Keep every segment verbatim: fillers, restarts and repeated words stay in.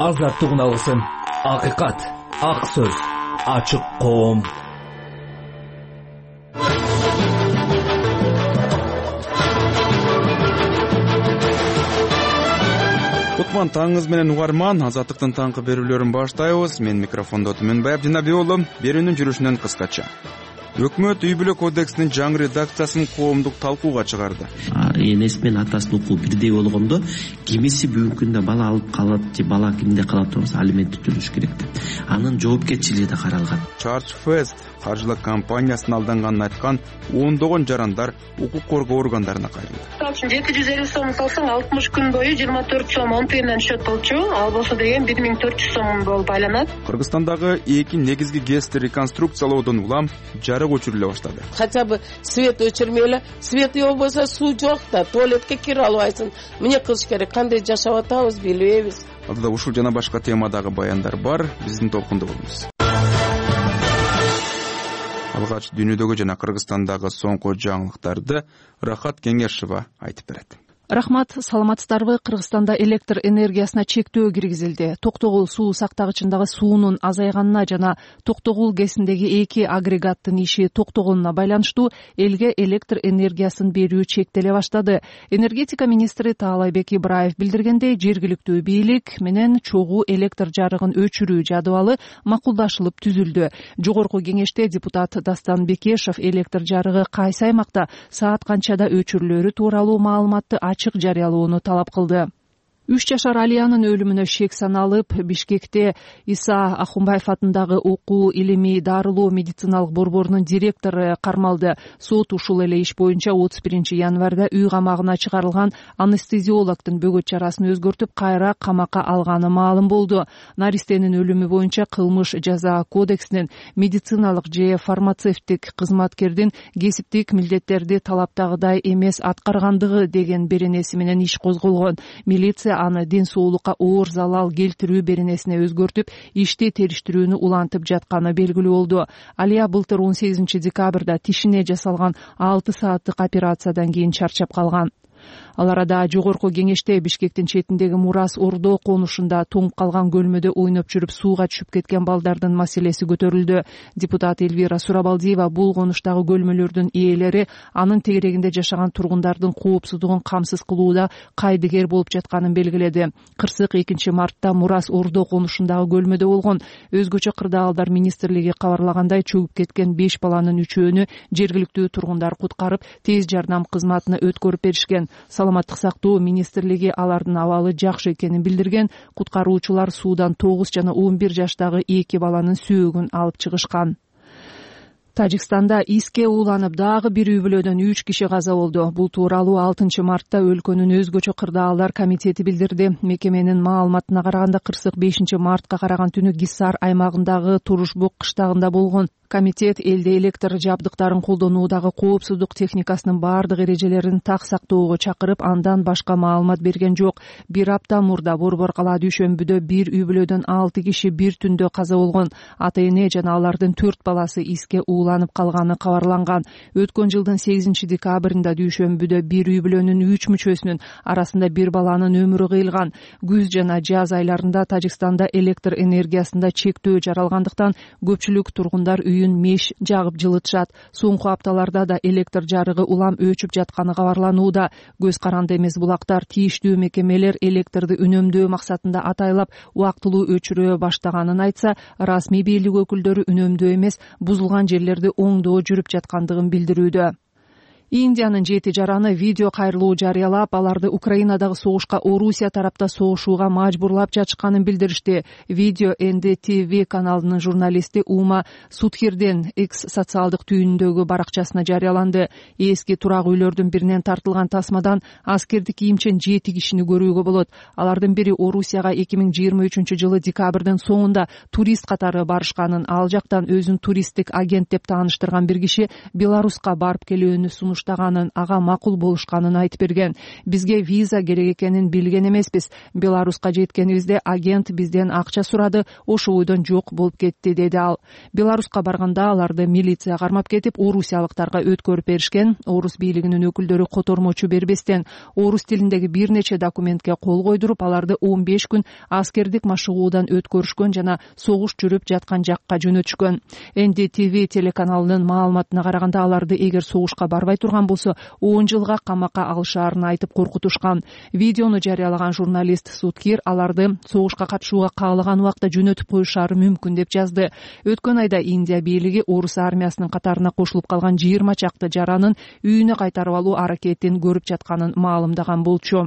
азаттык уналысын. Акыйкат, ак сөз, ачык коом. Кутман таңыңыз менен угарман, азаттыктын таңкы берүүлөрүн баштайбыз. Мен микрофондо Түмөнбаев Жинабиулу. Берүүнүн жүрүшүнөн кыскача. Өкмөт үй бүлө кодексинин жаңы редакциясын коомдук талкууга чыгарды. Энеси менен атасынын укугу бирдей болгондо кимиси бүгүнкү күндө бала алып калат же бала кимде калат болсо алимент төлөш керек деп. Анын жоопкерчилиги да каралган. Charge Fest каржылык компаниясынын алданганын айткан ондогон жарандар укук коргоо органдарына кайрылды. жети жүз элүү сом салсаң алтымыш күн бою жыйырма төрт сом он тыйындан түшөт болчу. Ал болсо деген бир миң төрт жүз сом болуп айланат. Кыргызстандагы эки негизги ГЭСти реконструкциялоодон улам жарык өчүрүлө баштады. Хотя бы свет өчүрмөйлө, свет болбосо суу жок да, туалетке кире албайсың. Эмне кылыш керек, кандай жашап атабыз билбейбиз. Алдыда ушул жана башка темадагы баяндар бар, биздин толкунда болуңуз. Алгач дүйнөдөгү жана Кыргызстандагы соңку жаңылыктарды Рахат Кеңешова айтып берет. Рахмат, саламатсыздарбы? Кыргызстанда электр энергиясына чектөө киргизилди. Токтогул суу сактагычындагы суунун азайганына жана Токтогул ГЭСиндеги эки агрегаттын иши токтогонуна байланыштуу элге электр энергиясын берүү чектеле баштады. Энергетика министри Таалайбек Ибраев билдиргендей, жергиликтүү бийлик менен чогуу электр жарыгын өчүрүү жадыбалы макулдашылып түзүлдү. Жогорку кеңеште депутат Дастан Бекешев электр жарыгы кайсы аймакта саат канчада өчүрүлөрү тууралуу маалыматты ачык жарыялоону талап кылды. Үч жашар Алиянын өлүмүнө шек саналып, Бишкекте Иса Ахунбаев атындагы окуу илимий дарылоо медициналык борборунун директору кармалды. Сот ушул эле иш боюнча отуз биринчи январда үй камагына чыгарылган анестезиологдун бөгөт чарасын өзгөртүп, кайра камакка алганы маалым болду. Наристенин өлүмү боюнча кылмыш жаза кодексинин медициналык же фармацевттик кызматкердин кесиптик милдеттерди талаптагыдай эмес аткаргандыгы деген беренеси менен иш козголгон. Милиция аны ден соолукка оор залал келтирүү беренесине өзгөртүп, ишти териштирүүнү улантып жатканы белгилүү болду. Алия былтыр он сегизинчи декабрда тишине жасалган алты сааттык операциядан кийин чарчап калган. Ал арада жогорку кеңеште Бишкектин четиндеги Мурас Ордо конушунда тоңуп калган көлмөдө ойноп жүрүп сууга түшүп кеткен балдардын маселеси көтөрүлдү. Депутат Элвира Сурабалдиева бул конуштагы көлмөлөрдүн ээлери анын тегерегинде жашаган тургундардын коопсуздугун камсыз кылууда кайдыгер болуп жатканын белгиледи. Кырсык экинчи мартта Мурас Ордо конушундагы көлмөдө болгон. Өзгөчө кырдаалдар министрлиги кабарлагандай, чөгүп кеткен беш баланын үчөөнү жергиликтүү тургундар куткарып, тез жардам кызматына өткөрүп беришкен. Саламаттык сактоо министрлиги алардын абалы жакшы экенин билдирген. Куткаруучулар суудан тогуз жана он бир жаштагы эки баланын сөөгүн алып чыгышкан. Тажикстанда иске ууланып дагы бир үй бүлөдөн үч киши каза болду. Бул тууралуу алтынчы мартта өлкөнүн өзгөчө кырдаалдар комитети билдирди. Мекеменин маалыматына караганда, кырсык бешинчи мартка караган түнү Гиссар аймагындагы Турушбук кыштагында болгон. Комитет элде электр жабдыктарын колдонуудагы коопсуздук техникасынын бардык эрежелерин так сактоого чакырып, андан башка маалымат берген жок. Бир апта мурда Борбор кала дүйшөмбүдө бир үй бүлөдөн алты киши бир түндө каза болгон. Ата-эне жана алардын төрт баласы иске ууланып калганы кабарланган. Өткөн жылдын сегизинчи декабрында дүйшөмбүдө бир үй бүлөнүн үч мүчөсүнүн арасында бир баланын өмүрү кыйылган. Күз жана жаз айларында Тажикстанда электр энергиясында чектөө жаралгандыктан көпчүлүк тургундар үйүн меш жагып жылытышат. Соңку апталарда да электр жарыгы улам өчүп жатканы кабарланууда. Көз каранды эмес булактар тийиштүү мекемелер электрди үнөмдөө максатында атайлап убактылуу өчүрө баштаганын айтса, расмий бийлик өкүлдөрү үнөмдөө эмес, бузулган жерлерди оңдоо жүрүп жаткандыгын билдирүүдө. Индиянын жети жараны видео кайрылуу жарыялап, аларды Украинадагы согушка Орусия тарапта согушууга мажбурлап жатышканын билдиришти. Видео Эн Ди Ти Ви каналынын журналисти Ума Судхирден X социалдык түйүнүндөгү баракчасына жарыяланды. Эски турак үйлөрдүн биринен тартылган тасмадан аскердик кийимчен жети кишини көрүүгө болот. Алардын бири Орусияга эки миң жыйырма үчүнчү жылы декабрдын соңунда турист катары барышканын, ал жактан өзүн туристтик агент деп тааныштырган бир киши Беларуска барып келүүнү сунуш сунуштаганын, ага макул болушканын айтып берген. Бизге виза керек экенин билген эмеспиз. Беларуска жеткенибизде агент бизден акча сурады, ошол бойдон жок болуп кетти, деди ал. Беларуска барганда аларды милиция кармап кетип, орусиялыктарга өткөрүп беришкен. Орус бийлигинин өкүлдөрү котормочу бербестен орус тилиндеги бир нече документке кол койдуруп, аларды он беш күн аскердик машыгуудан өткөрүшкөн жана согуш жүрүп жаткан жакка жөнөтүшкөн. эн ди ти ви телеканалынын маалыматына караганда, аларды эгер согушка барбай турган болсо он жылга камакка алышаарын айтып коркутушкан. Видеону жарыялаган журналист Суткир аларды согушка катышууга каалаган убакта жөнөтүп коюшары мүмкүн деп жазды. Өткөн айда Индия бийлиги орус армиясынын катарына кошулуп калган жыйырма чакты жаранын үйүнө кайтарып алуу аракетин көрүп жатканын маалымдаган болчу.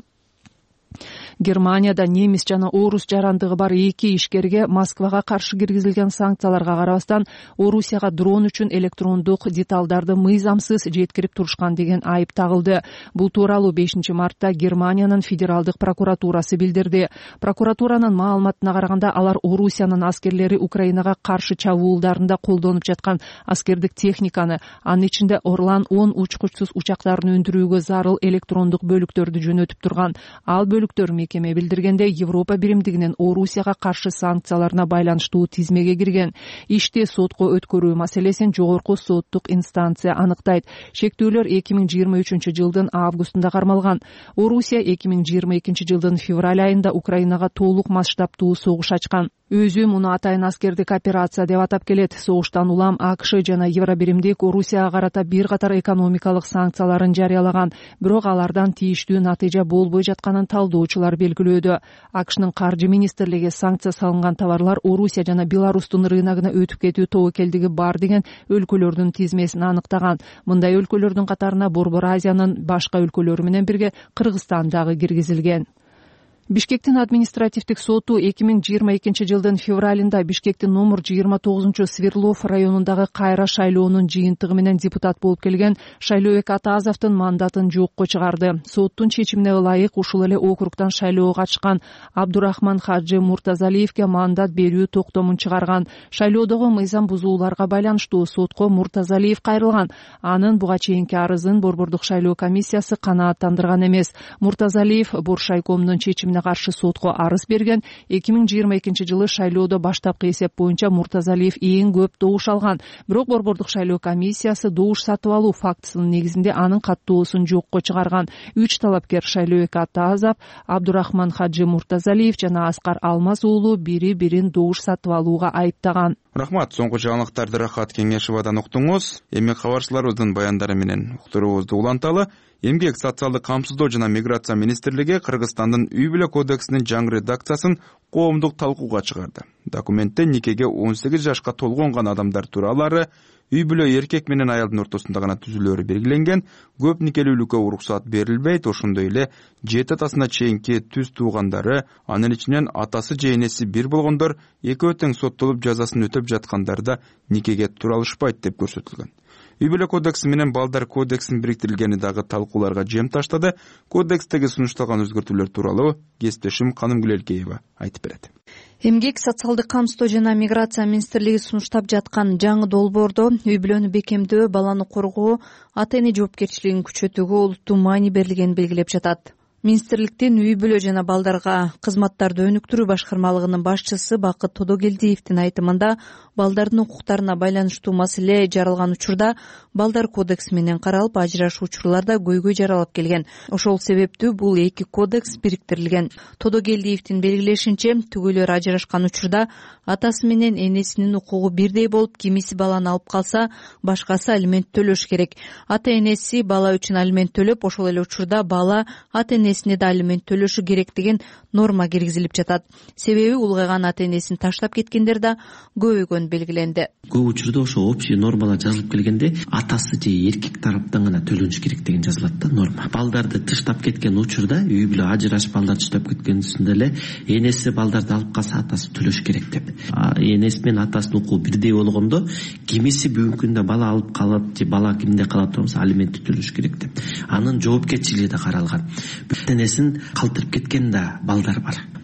Германияда немис жана орус жарандыгы бар эки ишкерге Москвага каршы киргизилген санкцияларга карабастан Орусияга дрон үчүн электрондук деталдарды мыйзамсыз жеткирип турушкан деген айып тагылды. Бул тууралуу бешинчи мартта Германиянын федералдык прокуратурасы билдирди. Прокуратуранын маалыматына караганда, алар Орусиянын аскерлери Украинага каршы чабуулдарында колдонуп жаткан аскердик техниканы, анын ичинде Орлан он учкучсуз учактарын өндүрүүгө зарыл электрондук бөлүктөрдү жөнөтүп турган. Ал бөлүктөр мекеме билдиргенде Европа биримдигинин Орусияга каршы санкцияларына байланыштуу тизмеге кирген. Ишти сотко өткөрүү маселесин жогорку соттук инстанция аныктайт. Шектүүлөр эки миң жыйырма үчүнчү жылдын августунда кармалган. Орусия эки миң жыйырма экинчи жылдын февраль айында Украинага толук масштабтуу согуш ачкан. Өзү муну атайын аскердик операция деп атап келет. Согуштан улам АКШ жана Евробиримдик Орусияга карата бир катар экономикалык санкцияларын жарыялаган, бирок алардан тийиштүү натыйжа болбой жатканын талдоочулар белгилөөдө. АКШнын каржы министрлиги санкция салынган товарлар Орусия жана Беларустун рыногуна өтүп кетүү тобокелдиги бар деген өлкөлөрдүн тизмесин аныктаган. Мындай өлкөлөрдүн катарына Борбор Азиянын башка өлкөлөрү менен бирге Кыргызстан дагы киргизилген. Бишкектин административдик соту эки миң жыйырма экинчи жылдын февралында Бишкектин номер жыйырма тогузунчу Свердлов районундагы кайра шайлоонун жыйынтыгы менен депутат болуп келген Шайлообек Атазовдун мандатын жокко чыгарды. Соттун чечимине ылайык ушул эле округдан шайлоого катышкан Абдурахман Хаджи Муртазалиевге мандат берүү токтомун чыгарган. Шайлоодогу мыйзам бузууларга байланыштуу сотко Муртазалиев кайрылган. Анын буга чейинки арызын Борбордук шайлоо комиссиясы канааттандырган эмес. Муртазалиев Боршайкомдун чечимине каршы сотко арыз берген. эки миң жыйырма экинчи жылы шайлоодо баштапкы эсеп боюнча Муртазалиев эң көп добуш алган. Бирок Борбордук шайлоо комиссиясы добуш сатып алуу фактысынын негизинде анын каттоосун жокко чыгарган. Үч талапкер Шайлообек Атазов, Абдурахман Хаджи Муртазалиев жана Аскар Алмаз уулу бири-бирин добуш сатып алууга айыптаган. Рахмат, соңку жаңылыктарды Рахат Кеңешевадан уктуңуз. Эми кабарчыларыбыздын баяндары менен уктуруубузду уланталы. Эмгек социалдык камсыздоо жана миграция министрлиги Кыргызстандын үй бүлө кодексинин жаңы редакциясын коомдук талкууга чыгарды. Документте никеге он сегиз жашка толгонгон адамдар тууралары, үй бүлө эркек менен аялдын ортосунда гана түзүлөөрү белгиленген, көп никелүүлүккө уруксат берилбейт, ошондой эле жети атасына чейинки түз туугандары, анын ичинен атасы же энеси бир болгондор экөө тең соттолуп жазасын өтөп жаткандар да никеге тура алышпайт деп көрсөтүлгөн. Үй бүлө кодекси менен балдар кодексин бириктирилгени дагы талкууларга жем таштады. Кодекстеги сунушталган өзгөртүүлөр тууралуу кесиптешим Канымгүл Элкеева айтып берет. Эмгек социалдык камсыздоо жана миграция министрлиги сунуштап жаткан жаңы долбоордо үй бүлөнү бекемдөө, баланы коргоо, ата эне жоопкерчилигин күчөтүүгө олуттуу маани берилгенин белгилеп жатат. Министрликтин үй бүлө жана балдарга кызматтарды өнүктүрүү башкармалыгынын башчысы Бакыт Тодогелдиевдин айтымында, балдардын укуктарына байланыштуу маселе жаралган учурда балдар кодекси менен каралып, ажырашуу учурларда көйгөй жаралап келген. Ошол себептүү бул эки кодекс бириктирилген. Тодогелдиевдин белгилешинче, түгөлөр ажырашкан учурда атасы менен энесинин укугу бирдей болуп, кимиси баланы алып калса, башкасы алимент төлөш керек. Ата энеси бала үчүн алимент төлөп, ошол эле учурда бала ата энесине да алимент төлөшү керек деген норма киргизилип жатат. Себеби улгайган ата энесин таштап кеткендер да көбөйгөн белгиленди. Көп учурда ошо общий нормалар жазылып келгенде атасы же эркек тараптан гана төлөнүш керек деген жазылат да норма. Балдарды таштап кеткен учурда, үй бүлө ажырашып балдар таштап кеткендесинде эле энеси балдарды алып калса атасы төлөш керек деп. Энеси менен атасынын укугу бирдей болгондо, кимиси бүгүнкү күндө бала алып калат же бала кимде калат болсо алимент төлөш керек деп. Анын жоопкерчилиги да каралган. Энесин калтырып кеткен да балдар бар.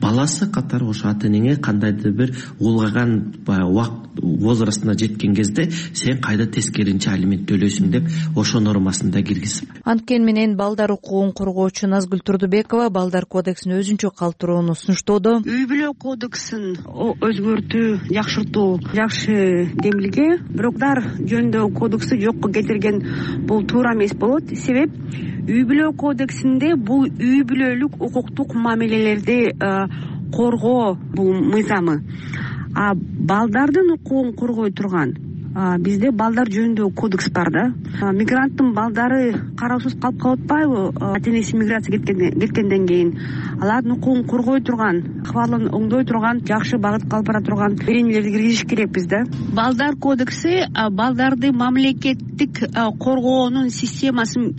баласы катары ошо ата энеңе кандайдыр бир улгайган баягы убакыт возрастына жеткен кезде сен кайда тескеринче алимент төлөйсүң деп ошо нормасын да киргизип. Анткени менен балдар укугун коргоочу Назгүл Турдубекова балдар кодексин өзүнчө калтырууну сунуштоодо. Үй бүлө кодексин өзгөртүү, жакшыртуу жакшы демилге, бирок дар жөнүндө кодексти жокко кетирген бул туура эмес болот. Себеп үй бүлө кодексинде бул үй бүлөлүк укуктук мамилелерди коргоо бул мыйзамы. А балдардын укугун коргой турган бизде балдар жөнүндө кодекс бар да. Мигранттын балдары кароосуз калып калып атпайбы? Ата энеси миграция кеткенден кийин алардын укугун коргой турган, акыбалын оңдой турган, жакшы багытка алып бара турган беренелерди киргизиш керекпиз да. Балдар кодекси балдарды мамлекеттик коргоонун системасын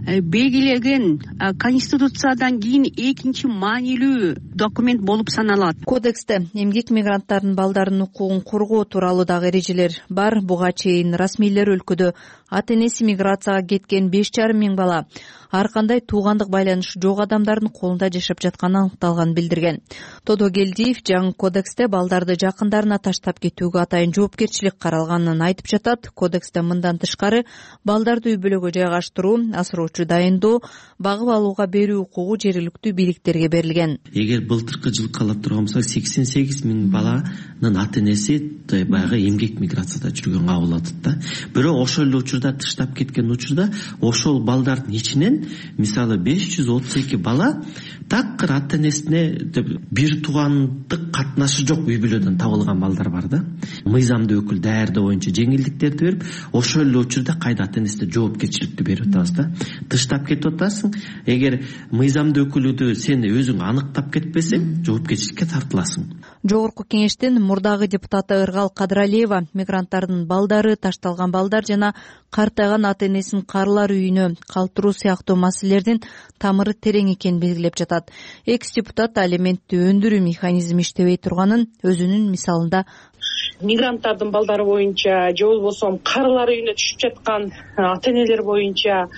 белгилеген конституциядан кийин экинчи маанилүү документ болуп саналат. Кодексте эмгек мигранттардын балдарынын укугун коргоо тууралуу дагы эрежелер бар. Буга чейин расмийлер өлкөдө ата энеси миграцияга кеткен беш жарым миң бала ар кандай туугандык байланышы жок адамдардын колунда жашап жатканы аныкталганын билдирген. Тодогелдиев жаңы кодексте балдарды жакындарына таштап кетүүгө атайын жоопкерчилик каралганын айтып жатат. Кодексте мындан тышкары балдарды үй бүлөгө жайгаштыруу, асыроочу дайындоо, багып алууга берүү укугу жергиликтүү бийликтерге берилген. Эгер былтыркы жылкы ала турган болсок сексен сегиз миң баланын ата энеси баягы эмгек миграцияда жүргөн кабыл атат да. Бирок ошол эле учурда тыштап кеткен учурда ошол балдардын ичинен мисалы беш жүз отуз эки бала такыр ата энесине бир туугандык катнашы жок үй бүлөдөн табылган балдар бар да. Мыйзамдуу өкүл даярдоо боюнча жеңилдиктерди берип, ошол эле учурда кайда ата энесине жоопкерчиликти берип атабыз да. Тыштап кетип атасың, эгер мыйзамдуу өкүлүдү сен өзүң аныктап кетпесең, жоопкерчиликке тартыласың. Жогорку кеңештин мурдагы депутаты Ыргал Кадыралиева мигранттардын балдары, ташталган балдар жана картайган ата энесин карылар үйүнө калтыруу сыяктуу маселелердин тамыры терең экенин белгилеп жатат. Экс депутат алиментти өндүрүү механизми иштебей турганын өзүнүн мисалында мигранттардын балдары боюнча же болбосо карылар үйүнө түшүп жаткан ата энелер боюнча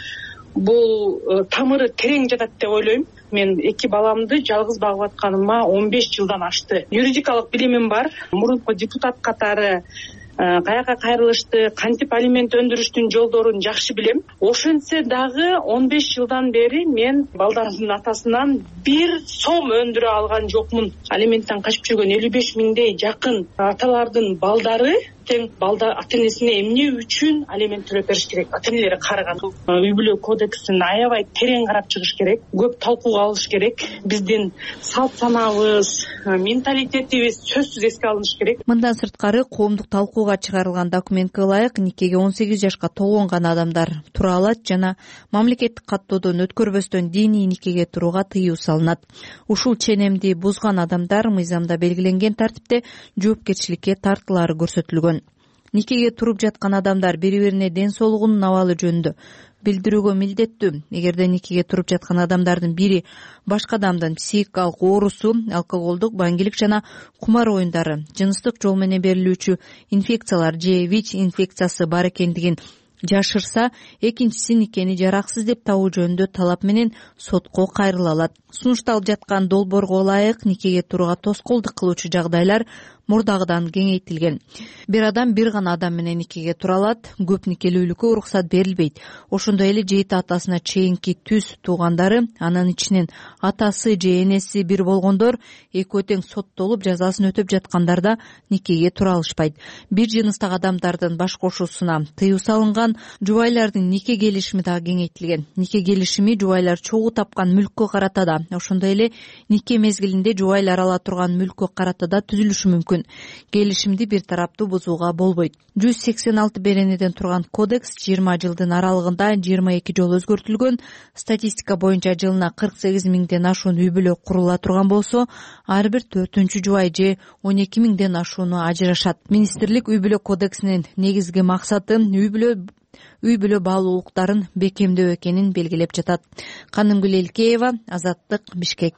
бул тамыры терең жатат деп ойлойм. Мен эки баламды жалгыз багып атканыма он беш жылдан ашты. Юридикалык билимим бар. Мурунку депутат катары каяка кайрылышты, кантип алимент өндүрүштүн жолдорун жакшы билем. Ошентсе дагы он беш жылдан бери мен балдарымдын атасынан бир сом өндүрө алган жокмун. Алименттен качып жүргөн элүү беш миңдей жакын аталардын балдары тең балдар ата энесине эмне үчүн алимент төлөп бериш керек? Ата энелери карыган. Үй бүлө кодексин аябай терең карап чыгыш керек, көп талкууга алыш керек. Биздин салт санабыз, менталитетибиз сөзсүз эске алыныш керек. Мындан сырткары коомдук талкууга чыгарылган документке ылайык никеге он сегиз жашка толгон адамдар тура алат жана мамлекеттик каттоодон өткөрбөстөн диний никеге турууга тыюу салынат. Ушул ченемди бузган адамдар мыйзамда белгиленген тартипте жоопкерчиликке тартылаары көрсөтүлгөн. Никеге туруп жаткан адамдар бири-бирине ден соолугунун абалы жөнүндө билдирүүгө милдеттүү. Эгерде никеге туруп жаткан адамдардын бири башка адамдын психикалык оорусу, алкоголдук, баңгилик жана кумар оюндары, жыныстык жол менен берилүүчү инфекциялар же ВИЧ инфекциясы бар экендигин жашырса, экинчиси никени жараксыз деп табуу жөнүндө талап менен сотко кайрыла алат. Сунушталып жаткан долбоорго ылайык никеге турууга тоскоолдук кылуучу жагдайлар мурдагыдан кеңейтилген. Бир адам бир гана адам менен никеге тура алат, көп никелүүлүккө уруксат берилбейт. Ошондой эле жети атасына чейинки түз туугандары, анын ичинен атасы же энеси бир болгондор экөө тең соттолуп жазасын өтөп жаткандарда никеге тура алышпайт. Бир жыныстагы адамдардын баш кошуусуна тыюу салынган. Жубайлардын нике келишими дагы кеңейтилген. Нике келишими жубайлар чогуу тапкан мүлккө карата да, ошондой эле нике мезгилинде жубайлар ала турган мүлккө карата да түзүлүшү мүмкүн. Келишимди бир тараптуу бузууга болбойт. жүз сексен алты беренеден турган кодекс жыйырма жылдын аралыгында жыйырма эки жолу өзгөртүлгөн. Статистика боюнча жылына кырк сегиз миңден ашуун үй бүлө курула турган болсо, ар бир төртүнчү жубай же он эки миңден ашууну ажырашат. Министрлик үй бүлө кодексинин негизги максаты үй бүлө үй бүлө баалуулуктарын бекемдөө экенин белгилеп жатат. Канымгүл Элкеева, Азаттык, Бишкек.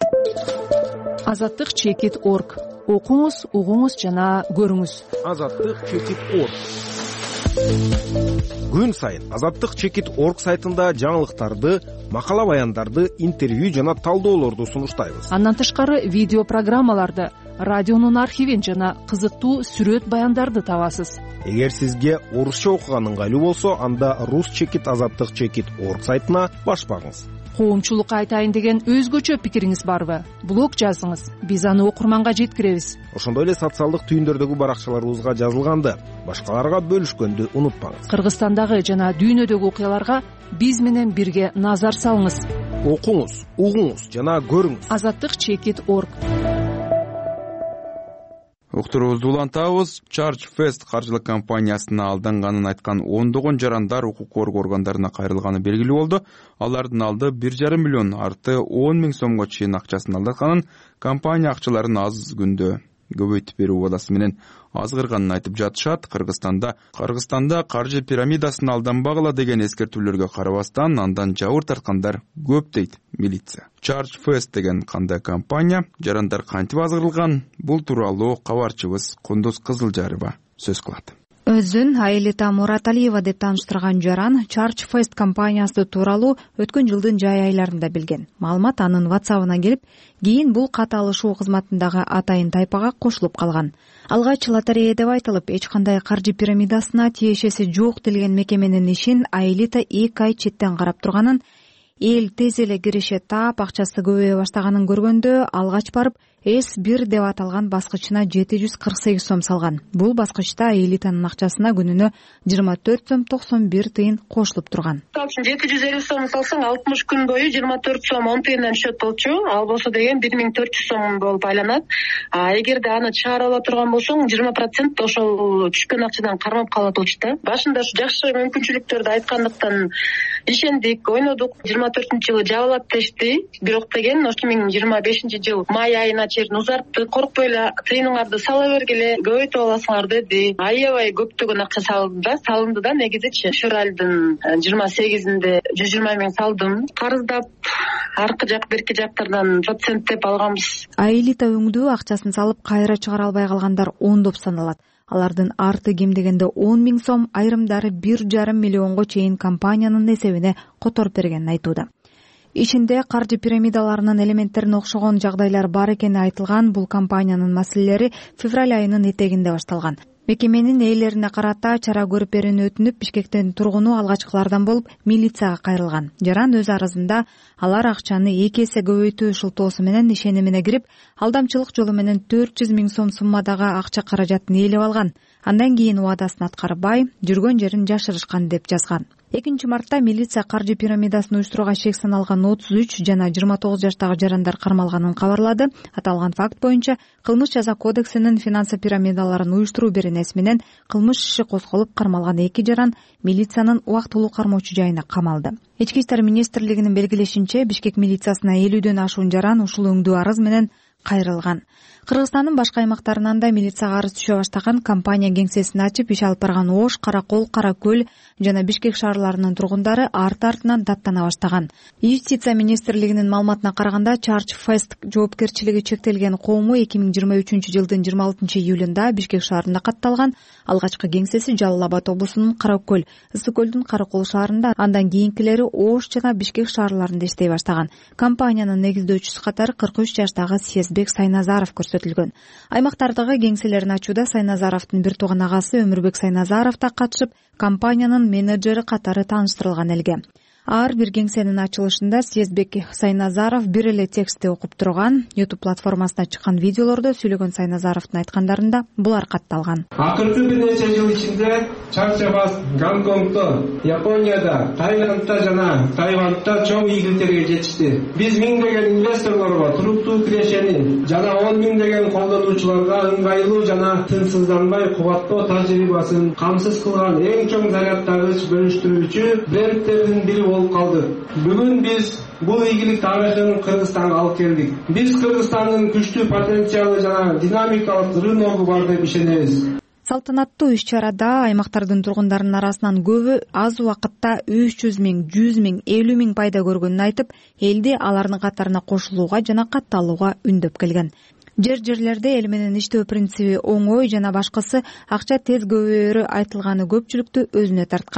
Азаттык чекит орг. Окуңуз, угуңуз жана көрүңүз. Азаттык чекит орг. күн сайын Азаттык чекит точка орг сайтында жаңылыктарды, макала баяндарды, интервью жана талдоолорду сунуштайбыз. Андан тышкары видео программаларды, радионун архивин жана кызыктуу сүрөт баяндарды табасыз. Эгер сизге орусча окуган ыңгайлуу болсо, анда рус чекит азаттык чекит точка орг сайтына баш багыңыз. Коомчулукка айтайын деген өзгөчө пикириңиз барбы? Блог жазыңыз, биз аны окурманга жеткиребиз. Ошондой эле социалдык түйүндөрдөгү баракчаларыбызга жазылганды, башкаларга бөлүшкөндү унутпаңыз. Кыргызстандагы жана дүйнөдөгү окуяларга биз менен бирге назар салыңыз. Окуңуз, угуңуз жана көрүңүз. азаттык чекит точка орг. Уктуруубузду улантабыз. Charge Fest каржылык компаниясына алданганын айткан ондогон жарандар укук коргоо органдарына кайрылганы белгилүү болду. Алардын алды бир жарым миллион арты он миң сомго чейин акчасын алдатканын, компания акчаларын аз күндө көбөйтүп берүү убадасы менен азгырганын айтып жатышат. Кыргызстанда Кыргызстанда каржы пирамидасына алданбагыла деген эскертүүлөргө карабастан андан жабыр тарткандар көп дейт милиция. Charge Fest деген кандай компания, жарандар кантип азгырылган? Бул тууралуу кабарчыбыз Кундуз Кызылжарова сөз кылат. Өзүн Айлита Мураталиева деп тааныштырган жаран Charge Fest компаниясы тууралуу өткөн жылдын жай айларында билген. Маалымат анын WhatsApp-ына келип, кийин бул кат алышуу кызматындагы атайын тайпага кошулуп калган. Алгач лотерея деп айтылып, эч кандай каржы пирамидасына тиешеси жок делген мекеменин ишин Айлита эки ай четтен карап турганын, эл тез эле киреше таап акчасы көбөйө баштаганын көргөндө алгач барып эс бир деп аталган баскычына жети жүз кырк сегиз сом салган. Бул баскычта Элитанын акчасына күнүнө жыйырма төрт сом токсон бир тыйын кошулуп турган. жети жүз элүү сом салсаң алтымыш күн бою жыйырма төрт сом он тыйындан түшөт болчу. Ал болсо деген бир миң төрт жүз сом болуп айланат. А эгерде аны чыгарып ала турган болсоң жыйырма процент ошол түшкөн акчадан кармап калат болчу да. Башында ушу жакшы мүмкүнчүлүктөрдү айткандыктан ишендик, ойнодук. жыйырма төртүнчү жылы жабылат дешти. Бирок деген эки миң жыйырма бешинчи жыл май айына чейин узартты. Коркпой эле тыйыныңарды сала бергиле, көбөйтүп аласыңар деди. Аябай көптөгөн акча салды да, салынды да. Негизичи февралдын жыйырма сегизинде жүз жыйырма миң салдым. Карыздап аркы жак берки жактардан проценттеп алганбыз. Айлита өңдүү акчасын салып кайра чыгара албай калгандар ондоп саналат. Алардын арты кем дегенде он миң сом, айрымдары бир жарым миллионго чейин компаниянын эсебине которуп бергенин айтууда. Ичинде каржы пирамидаларынын элементтерине окшогон жагдайлар бар экени айтылган. Бул компаниянын маселелери февраль айынын этегинде башталган. Мекеменин ээлерине карата чара көрүп берүүнү өтүнүп, Бишкектин тургуну алгачкылардан болуп милицияга кайрылган. Жаран өз арызында алар акчаны эки эсе көбөйтүү шылтоосу менен ишенимине кирип, алдамчылык жолу менен төрт жүз миң сом суммадагы акча каражатын ээлеп алган. Андан кийин убадасын аткарбай, жүргөн жерин жашырышкан деп жазган. экинчи мартта милиция каржы пирамидасын уюштурууга шек саналган отуз үч жана жыйырма тогуз жаштагы жарандар кармалганын кабарлады. Аталган факт боюнча кылмыш жаза кодексинин финансы пирамидаларын уюштуруу беренеси менен кылмыш иши козголуп, кармалган эки жаран милициянын убактылуу кармоочу жайына камалды. Ички иштер министрлигинин белгилешинче, Бишкек милициясына элүүдөн ашуун жаран ушул өңдүү арыз менен кайрылган. Кыргызстандын башка аймактарынан да милицияга арыз түшө баштаган. Компания кеңсесин ачып иш алып барган Ош, Каракол, Каракөл жана Бишкек шаарларынын тургундары арты-артынан даттана баштаган. Юстиция министрлигинин маалыматына караганда, Charge Fest жоопкерчилиги чектелген коому эки миң жыйырма үчүнчү жылдын жыйырма алтынчы июлунда Бишкек шаарында катталган. Алгачкы кеңсеси Жалал Абад облусунун Каракөл, Ысык көлдүн Каракол шаарында, андан кийинкилери Ош жана Бишкек шаарларында иштей баштаган. Компаниянын негиздөөчүсү катары кырк үч жаштагы Сезбек Сайназаров көрсөтүлгөн. Аймактардагы кеңселерин ачууда Сайназаровдун бир тууган агасы Өмүрбек Сайназаров да катышып, компаниянын менеджери катары тааныштырылган элге. Ар бир кеңсенин ачылышында Сезбек Сайназаров бир эле текстти окуп турган. YouTube платформасына чыккан видеолордо сүйлөгөн Сайназаровдун айткандарында булар катталган. Акыркы бир нече жыл ичинде Charge Fest Гонконгдо, Японияда, Таиландда жана Тайвандда чоң ийгиликтерге жетишти. Биз миңдеген инвесторлорго туруктуу кирешени жана он миңдеген колдонуучуларга ыңгайлуу жана тынчсызданбай кубаттоо тажрыйбасын камсыз кылган эң чоң зарядтагыч бөлүштүрүүчү брендтердин бири болуп калдык. Бүгүн биз бул ийгилик тарыхын Кыргызстанга алып келдик. Биз Кыргызстандын күчтүү потенциалы жана динамикалык рыногу бар деп ишенебиз. Салтанаттуу иш-чарада аймактардын тургундарынын арасынан көбү аз убакытта үч жүз миң, жүз миң, элүү миң пайда көргөнүн айтып, элди алардын катарына кошулууга жана катталууга үндөп келген. Жер-жерлерде эл менен иштөө принциби оңой жана башкысы акча тез көбөйөрү айтылганы көпчүлүктү өзүнө тарткан.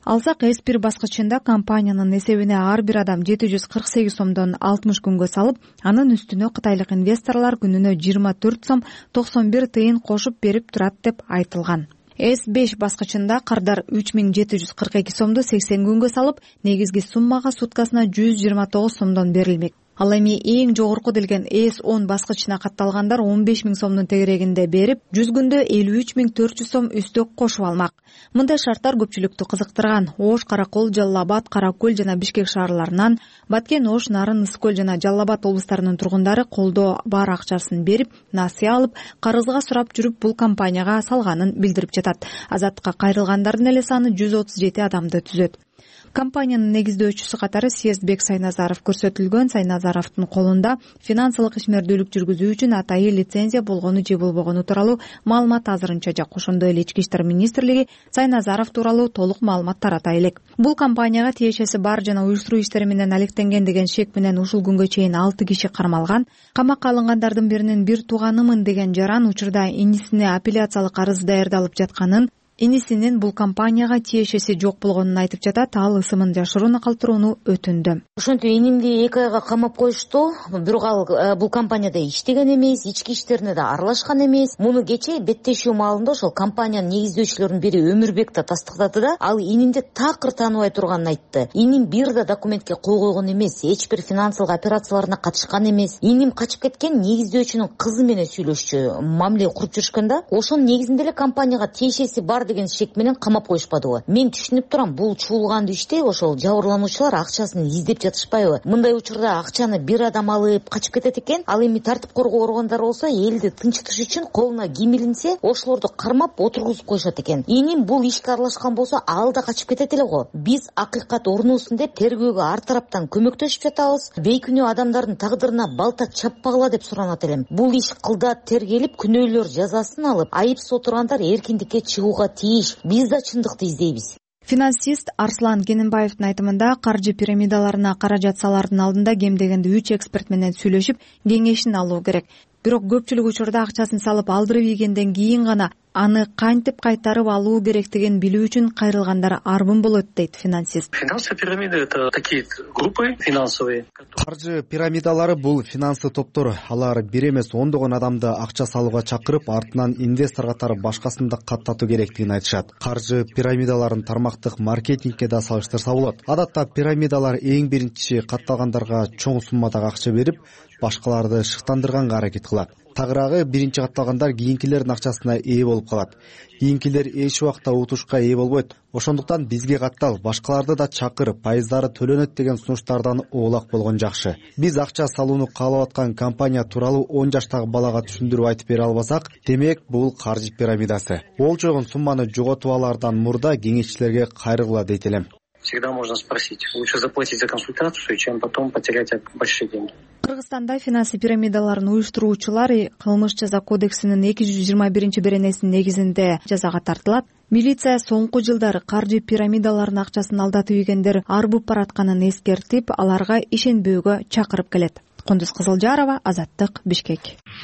алсак эс бир баскычында компаниянын эсебине ар бир адам жети жүз кырк сегиз сомдон алтымыш күнгө салып, анын үстүнө кытайлык инвесторлор күнүнө жыйырма төрт сом токсон бир тыйын кошуп берип турат деп айтылган. эс беш баскычында кардар үч миң жети жүз кырк эки сомду сексен күнгө салып, негизги суммага суткасына жүз жыйырма тогуз сомдон берилмек. Ал эми эң жогорку делген эс он баскычына катталгандар он беш миң сомдун тегерегинде берип, жүз күндө элүү үч миң төрт жүз сом үстөк кошуп алмак. Мындай шарттар көпчүлүктү кызыктырган. Ош, Каракол, Жалал Абад, Кара Көл жана Бишкек шаарларынан, Баткен, Ош, Нарын, Ысык көл жана Жалал Абад облустарынын тургундары колдоо бар акчасын берип, насыя алып, карызга сурап жүрүп бул компанияга салганын билдирип жатат. Азаттыкка кайрылгандардын эле саны жүз отуз жети адамды түзөт. Компаниянын негиздөөчүсү катары Съездбек Сайназаров көрсөтүлгөн. Сайназаровдун колунда финансылык ишмердүүлүк жүргүзүү үчүн атайы лицензия болгону же болбогону тууралуу маалымат азырынча жок. Ошондой эле Ички иштер министрлиги Сайназаров тууралуу толук маалымат тарата элек. Бул компанияга тиешеси бар жана уюштуруу иштери менен алектенген деген шек менен ушул күнгө чейин алты киши кармалган. Камакка алынгандардын биринин бир тууганымын деген жаран учурда инисине апелляциялык арыз даярдалып жатканын, инисинин бул компанияга тиешеси жок болгонун айтып жатат. Ал ысымын жашырууну калтырууну өтүндү. Ошентип энимди эки айга камап коюшту. Бирок ал бул компанияда иштеген эмес, ички иштерине да аралашкан эмес. Муну кечээ беттешүү маалында ошол компаниянын негиздөөчүлөрүнүн бири Өмүрбек да тастыктады да, ал инимди такыр тааныбай турганын айтты. Иним бир да документке кол койгон эмес, эч бир финансылык операцияларына катышкан эмес. Иним качып кеткен негиздөөчүнүн кызы менен сүйлөшчү, мамиле куруп жүрүшкөн да. Ошонун негизинде эле компанияга тиешеси бар деген шек менен камап коюшпадыбы. Мен түшүнүп турам, бул чуулган иште ошол жабырлануучулар акчасын издеп жатышпайбы. Мындай учурда акчаны бир адам алып качып кетет экен. Ал эми тартип коргоо органдары болсо, элди тынчытыш үчүн колуна ким илинсе, ошолорду кармап отургузуп коюшат экен. Эним бул ишке аралашкан болсо, ал да качып кетет эле го. Биз акыйкат орнусун деп тергөөгө ар тараптан көмөктөшүп жатабыз. Бейкүнөө адамдардын тагдырына балта чаппагыла деп суранат элем. Бул иш кылдат тергелип, күнөөлөр жазасын алып, айыпсыз отургандар эркиндикке чыгууга тииш. Биз да чындыкты издейбиз. Финансист Арслан Кененбаевдин айтымында, каржы пирамидаларына каражат салардын алдында кем дегенде үч эксперт менен сүйлөшүп, кеңешин алуу керек. Бирок көпчүлүк учурда акчасын салып алдырып ийгенден кийин гана аны кантип кайтарып алуу керектигин билүү үчүн кайрылгандар арбын болот, дейт финансист. Финансовые пирамиды — это такие группы финансовые. Каржы пирамидалары бул финансы топтор. Алар бир эмес ондогон адамды акча салууга чакырып, артынан инвестор катары башкасын да каттатуу керектигин айтышат. Каржы пирамидаларын тармактык маркетингке да салыштырса болот. Адатта пирамидалар эң биринчи катталгандарга чоң суммадагы акча берип, башкаларды шыктандырганга аракет кылат. Тагыраагы биринчи катталгандар кийинкилердин акчасына ээ болуп калат. Кийинкилер эч убакта утушка ээ болбойт. Ошондуктан бизге каттал, башкаларды да чакырып, пайыздары төлөнөт деген сунуштардан оолак болгон жакшы. Биз акча салууну каалап аткан компания тууралуу он жаштагы балага түшүндүрүп айтып бере албасак, демек бул каржы пирамидасы. Болжогон сумманы жоготуп алаардан мурда кеңешчилерге кайрыгыла, дейт элем. Всегда можно спросить. Лучше заплатить за консультацию, чем потом потерять большие деньги. Кыргызстанда финансы пирамидаларын уюштуруучулар кылмыш жаза кодексинин эки жүз жыйырма биринчи беренесинин негизинде жазага тартылат. Милиция соңку жылдары каржы пирамидаларынын акчасын алдатып ийгендер арбып баратканын эскертип, аларга ишенбөөгө чакырып келет. Кундуз Кызылжарова, Азаттык, Бишкек.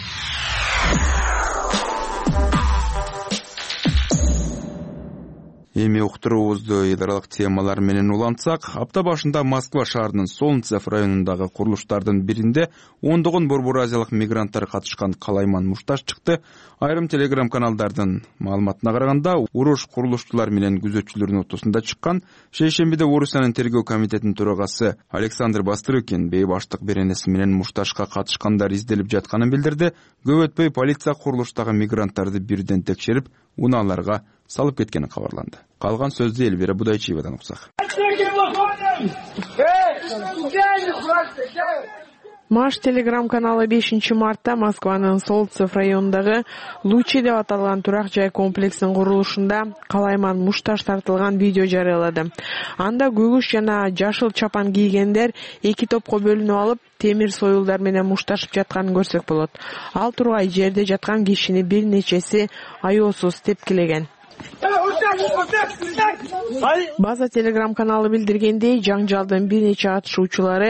Эми уктуруубузду идаралык темалар менен улантсак, апта башында Москва шаарынын Солнцев районундагы курулуштардын биринде ондогон борбор азиялык мигранттар катышкан калайман мушташ чыкты. Айрым телеграм каналдардын маалыматына караганда, уруш курулушчулар менен күзөтчүлөрдүн ортосунда чыккан. Шейшембиде Орусиянын тергөө комитетинин төрагасы Александр Бастырыкин бейбаштык беренеси менен мушташка катышкандар изделип жатканын билдирди. Көп өтпөй полиция курулуштагы мигранттарды бирден текшерип, унааларга салып кеткени кабарланды. Калган сөздү Элвира Будайчиевадан уксак. Маш телеграм-каналы бешинчи мартта Москванын Солнцев районундагы Лучи деп аталган турак жай комплексинин курулушунда калайман мушташ тартылган видео жарыялады. Анда көгүш жана жашыл чапан кийгендер эки топко бөлүнүп алып, темир союлдар менен мушташып жатканын көрсөк болот. Ал тургай жерде жаткан кишини бир нечеси аеосуз тепкилеген. База телеграм каналы билдиргендей, жаңжалдын бир нече атышуучулары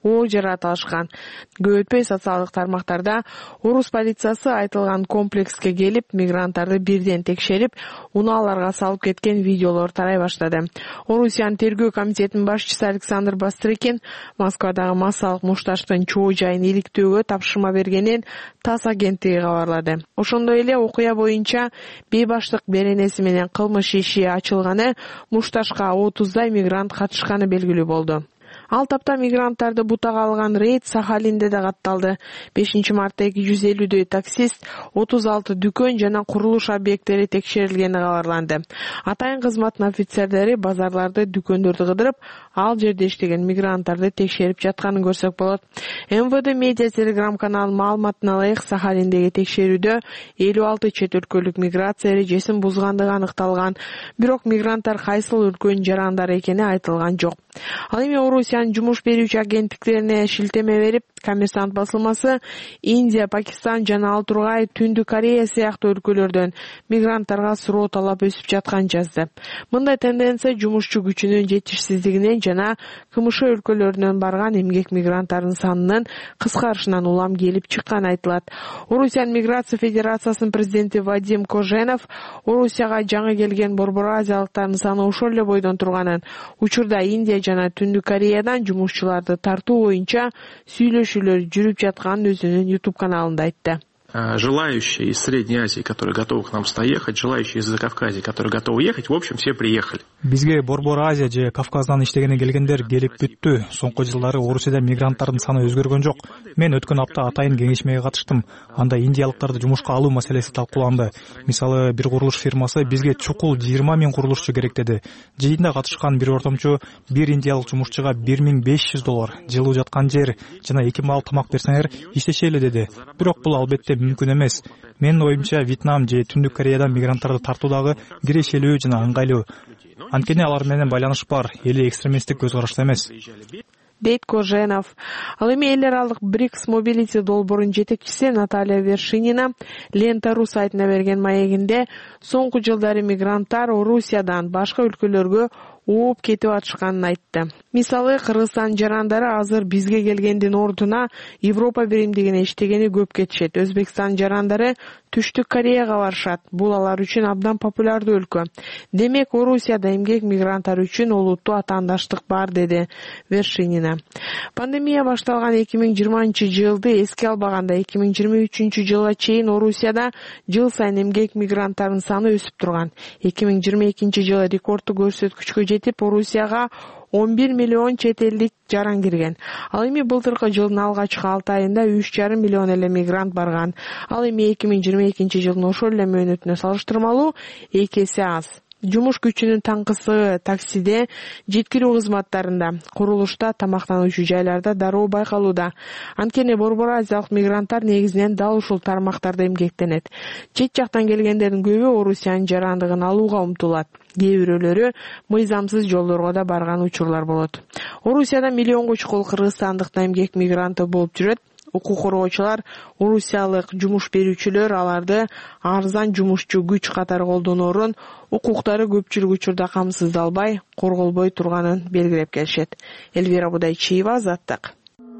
о жаратылышкан. Көп өтпөй социалдык тармактарда орус полициясы айтылган комплекске келип, мигранттарды бирден текшерип, унааларга салып кеткен видеолор тарай баштады. Орусиянын тергөө комитетинин башчысы Александр Бастрыкин Москвадагы массалык мушташтын чоо жайын иликтөөгө тапшырма бергенин ТАСС агенттиги кабарлады. Ошондой эле окуя боюнча бейбаштык беренеси менен кылмыш иши ачылганы, мушташка отуздай мигрант катышканы белгилүү болду. Ал тапта мигранттарды бутага алган рейд Сахалинде да катталды. бешинчи мартта эки жүз элүүдөй таксист, отуз алты дүкөн жана курулуш объекттери текшерилгени кабарланды. Атайын кызматтын офицерлери базарларды, дүкөндөрдү кыдырып, ал жерде иштеген мигранттарды текшерип жатканын көрсөк болот. эм вэ дэ медиа телеграм каналынын маалыматына ылайык, Сахалиндеги текшерүүдө элүү алты чет өлкөлүк миграция эрежесин бузгандыгы аныкталган. Бирок мигранттар кайсыл өлкөнүн жарандары экени айтылган жок. Ал эми Орусиянын жумуш берүүчү агенттиктерине шилтеме берип, Коммерсант басылмасы Индия, Пакистан жана Ал Тургай, Түндүк Корея сыяктуу өлкөлөрдөн мигранттарга суроо талап өсүп жатканын жазды. Мындай тенденция жумушчу күчүнүн жетишсиздигинен жана КМШ өлкөлөрүнөн барган эмгек мигранттардын санынын кыскарышынан улам келип чыкканы айтылат. Орусиянын миграция федерациясынын президенти Вадим Коженов Орусияга жаңы келген борбор азиялыктардын саны ошол эле бойдон турганын, учурда Индия жана Түндүк Кореядан жумушчуларды тартуу боюнча сүйлөшүүлөр жүрүп жатканын өзүнүн YouTube каналында айтты. Желающие из Средней Азии, которые готовы к нам сюда ехать, желающие из Закавказья, которые готовы ехать, в общем, все приехали. Бизге Борбор Азия же Кавказдан иштегени келгендер келип бүттү. Соңку жылдары Орусияда мигранттардын саны өзгөргөн жок. Мен өткөн апта атайын кеңешмеге катыштым. Анда индиялыктарды жумушка алуу маселеси талкууланды. Мисалы, бир курулуш фирмасы бизге чукул жыйырма миң курулушчу керек деди. Жыйында катышкан бир ортомчу бир индиялык жумушчуга бир миң беш жүз доллар, жылуу жаткан жер жана эки маал тамак берсеңер иштешели деди. Бирок бул албетте мүмкүн эмес. Менин оюмча Вьетнам же Түндүк Кореядан мигранттарды тартуудагы кирешелүү жана ыңгайлуу. Анткени алар менен байланыш бар, эли экстремисттик көз карашта эмес. Дейт Коженов. Ал эми эл аралык брикс Mobility долбоорунун жетекчиси Наталья Вершинина Лента.ру сайтына берген маегинде соңку жылдары мигранттар Орусиядан башка өлкөлөргө ооп кетип атышканын айтты. Мисалы, Кыргызстан жарандары азыр бизге келгендин ордуна Европа биримдигине иштегени көп кетишет. Өзбекстан жарандары Түштүк Кореяга барышат. Бул алар үчүн абдан популярдуу өлкө. Демек, Орусияда эмгек мигранттар үчүн олуттуу атаандаштык бар, деди Вершинина. Пандемия башталган эки миң жыйырманчы жылды эске албаганда эки миң жыйырма үчүнчү жылга чейин Орусияда жыл сайын эмгек мигранттардын саны өсүп турган. эки миң жыйырма экинчи жылы рекордтуу көрсөткүчкө жетип, Орусияга он бир миллион чет элдик жаран кирген. Ал эми былтыркы жылдын алгачкы алты айында үч жарым миллион эле мигрант барган. Ал эми эки миң жыйырма экинчи жылдын ошол эле мөөнөтүнө салыштырмалуу эки эсе аз. Жумуш күчүнүн таңкысы таксиде, жеткирүү кызматтарында, курулушта, тамактануучу жайларда дароо байкалууда. Анткени борбор азиялык мигранттар негизинен дал ушул тармактарда эмгектенет. Чет жактан келгендердин көбү Орусиянын жарандыгын алууга умтулат. Кээ бирөөлөрү мыйзамсыз жолдорго да барган учурлар болот. Орусияда миллионго чукул кыргызстандык эмгек мигранты болуп жүрөт. Укук коргоочулар, орусиялык жумуш берүүчүлөр аларды арзан жумушчу күч катары колдоноорун, укуктары көпчүлүк учурда камсыздалбай, корголбой турганын белгилеп келишет. Элвира Будайчиева, Азаттык.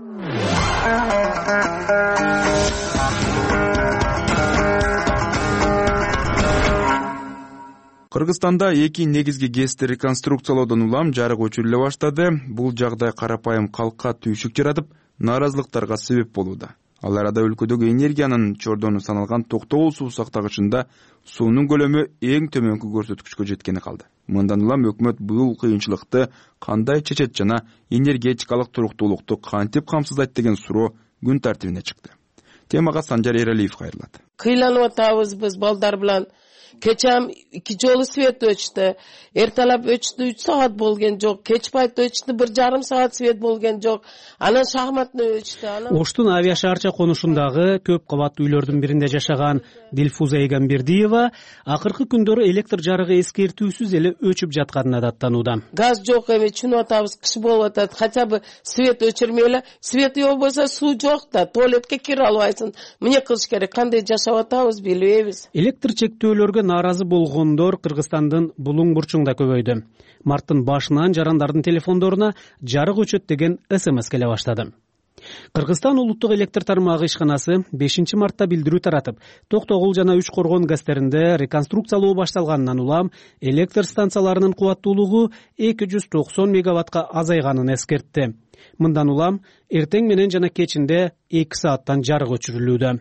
Кыргызстанда эки негизги ГЭСти реконструкциялоодон улам жарык өчүрүлө баштады. Бул жагдай карапайым калкка түйшүк жаратып, нааразылыктарга себеп болууда. Ал арада өлкөдөгү энергиянын чордону саналган Токтогул суу сактагычында суунун көлөмү эң төмөнкү көрсөткүчкө жеткени калды. Мындан улам өкмөт бул кыйынчылыкты кандай чечет жана энергетикалык туруктуулукту кантип камсыздайт деген суроо күн тартибине чыкты. Темага Санжар Эралиев кайрылат. Кыйланып атабыз биз балдар менен. Keçem iki жолу свет өчтү. Эртелеп өчтү үч саат болгон жок. Кеч пайт өчтү бир жарым саат свет болгон жок. Анан шахматны өчтү. Оштун авиа шаарча конушундагы көп кабаттуу үйлөрдүн биринде жашаган Дилфуза Эгембердиева акыркы күндөрү электр жарыгы эскертүүсүз эле өчүп жатканына даттанууда. Газ жок эми чүнүп атабыз, кыш болуп атат. Хотя бы свет өчүрмөйлө. Свет болбосо суу жок да, туалетке кире албайсың. Эмне кылыш керек? Кандай жашап атабыз билбейбиз. Электр чектөөлөргө көтөрүүгө нааразы болгондор Кыргызстандын булуң бурчуңда көбөйдү. Марттын башынан жарандардын телефондоруна жарык өчөт деген эс эм эс келе баштады. Кыргызстан улуттук электр тармагы ишканасы бешинчи мартта билдирүү таратып, Токтогул жана Үч Коргон гастеринде реконструкциялоо башталганынан улам электр станцияларынын кубаттуулугу эки жүз токсон мегаваттка азайганын эскертти. Мындан улам эртең менен жана кечинде эки сааттан жарык өчүрүлүүдө.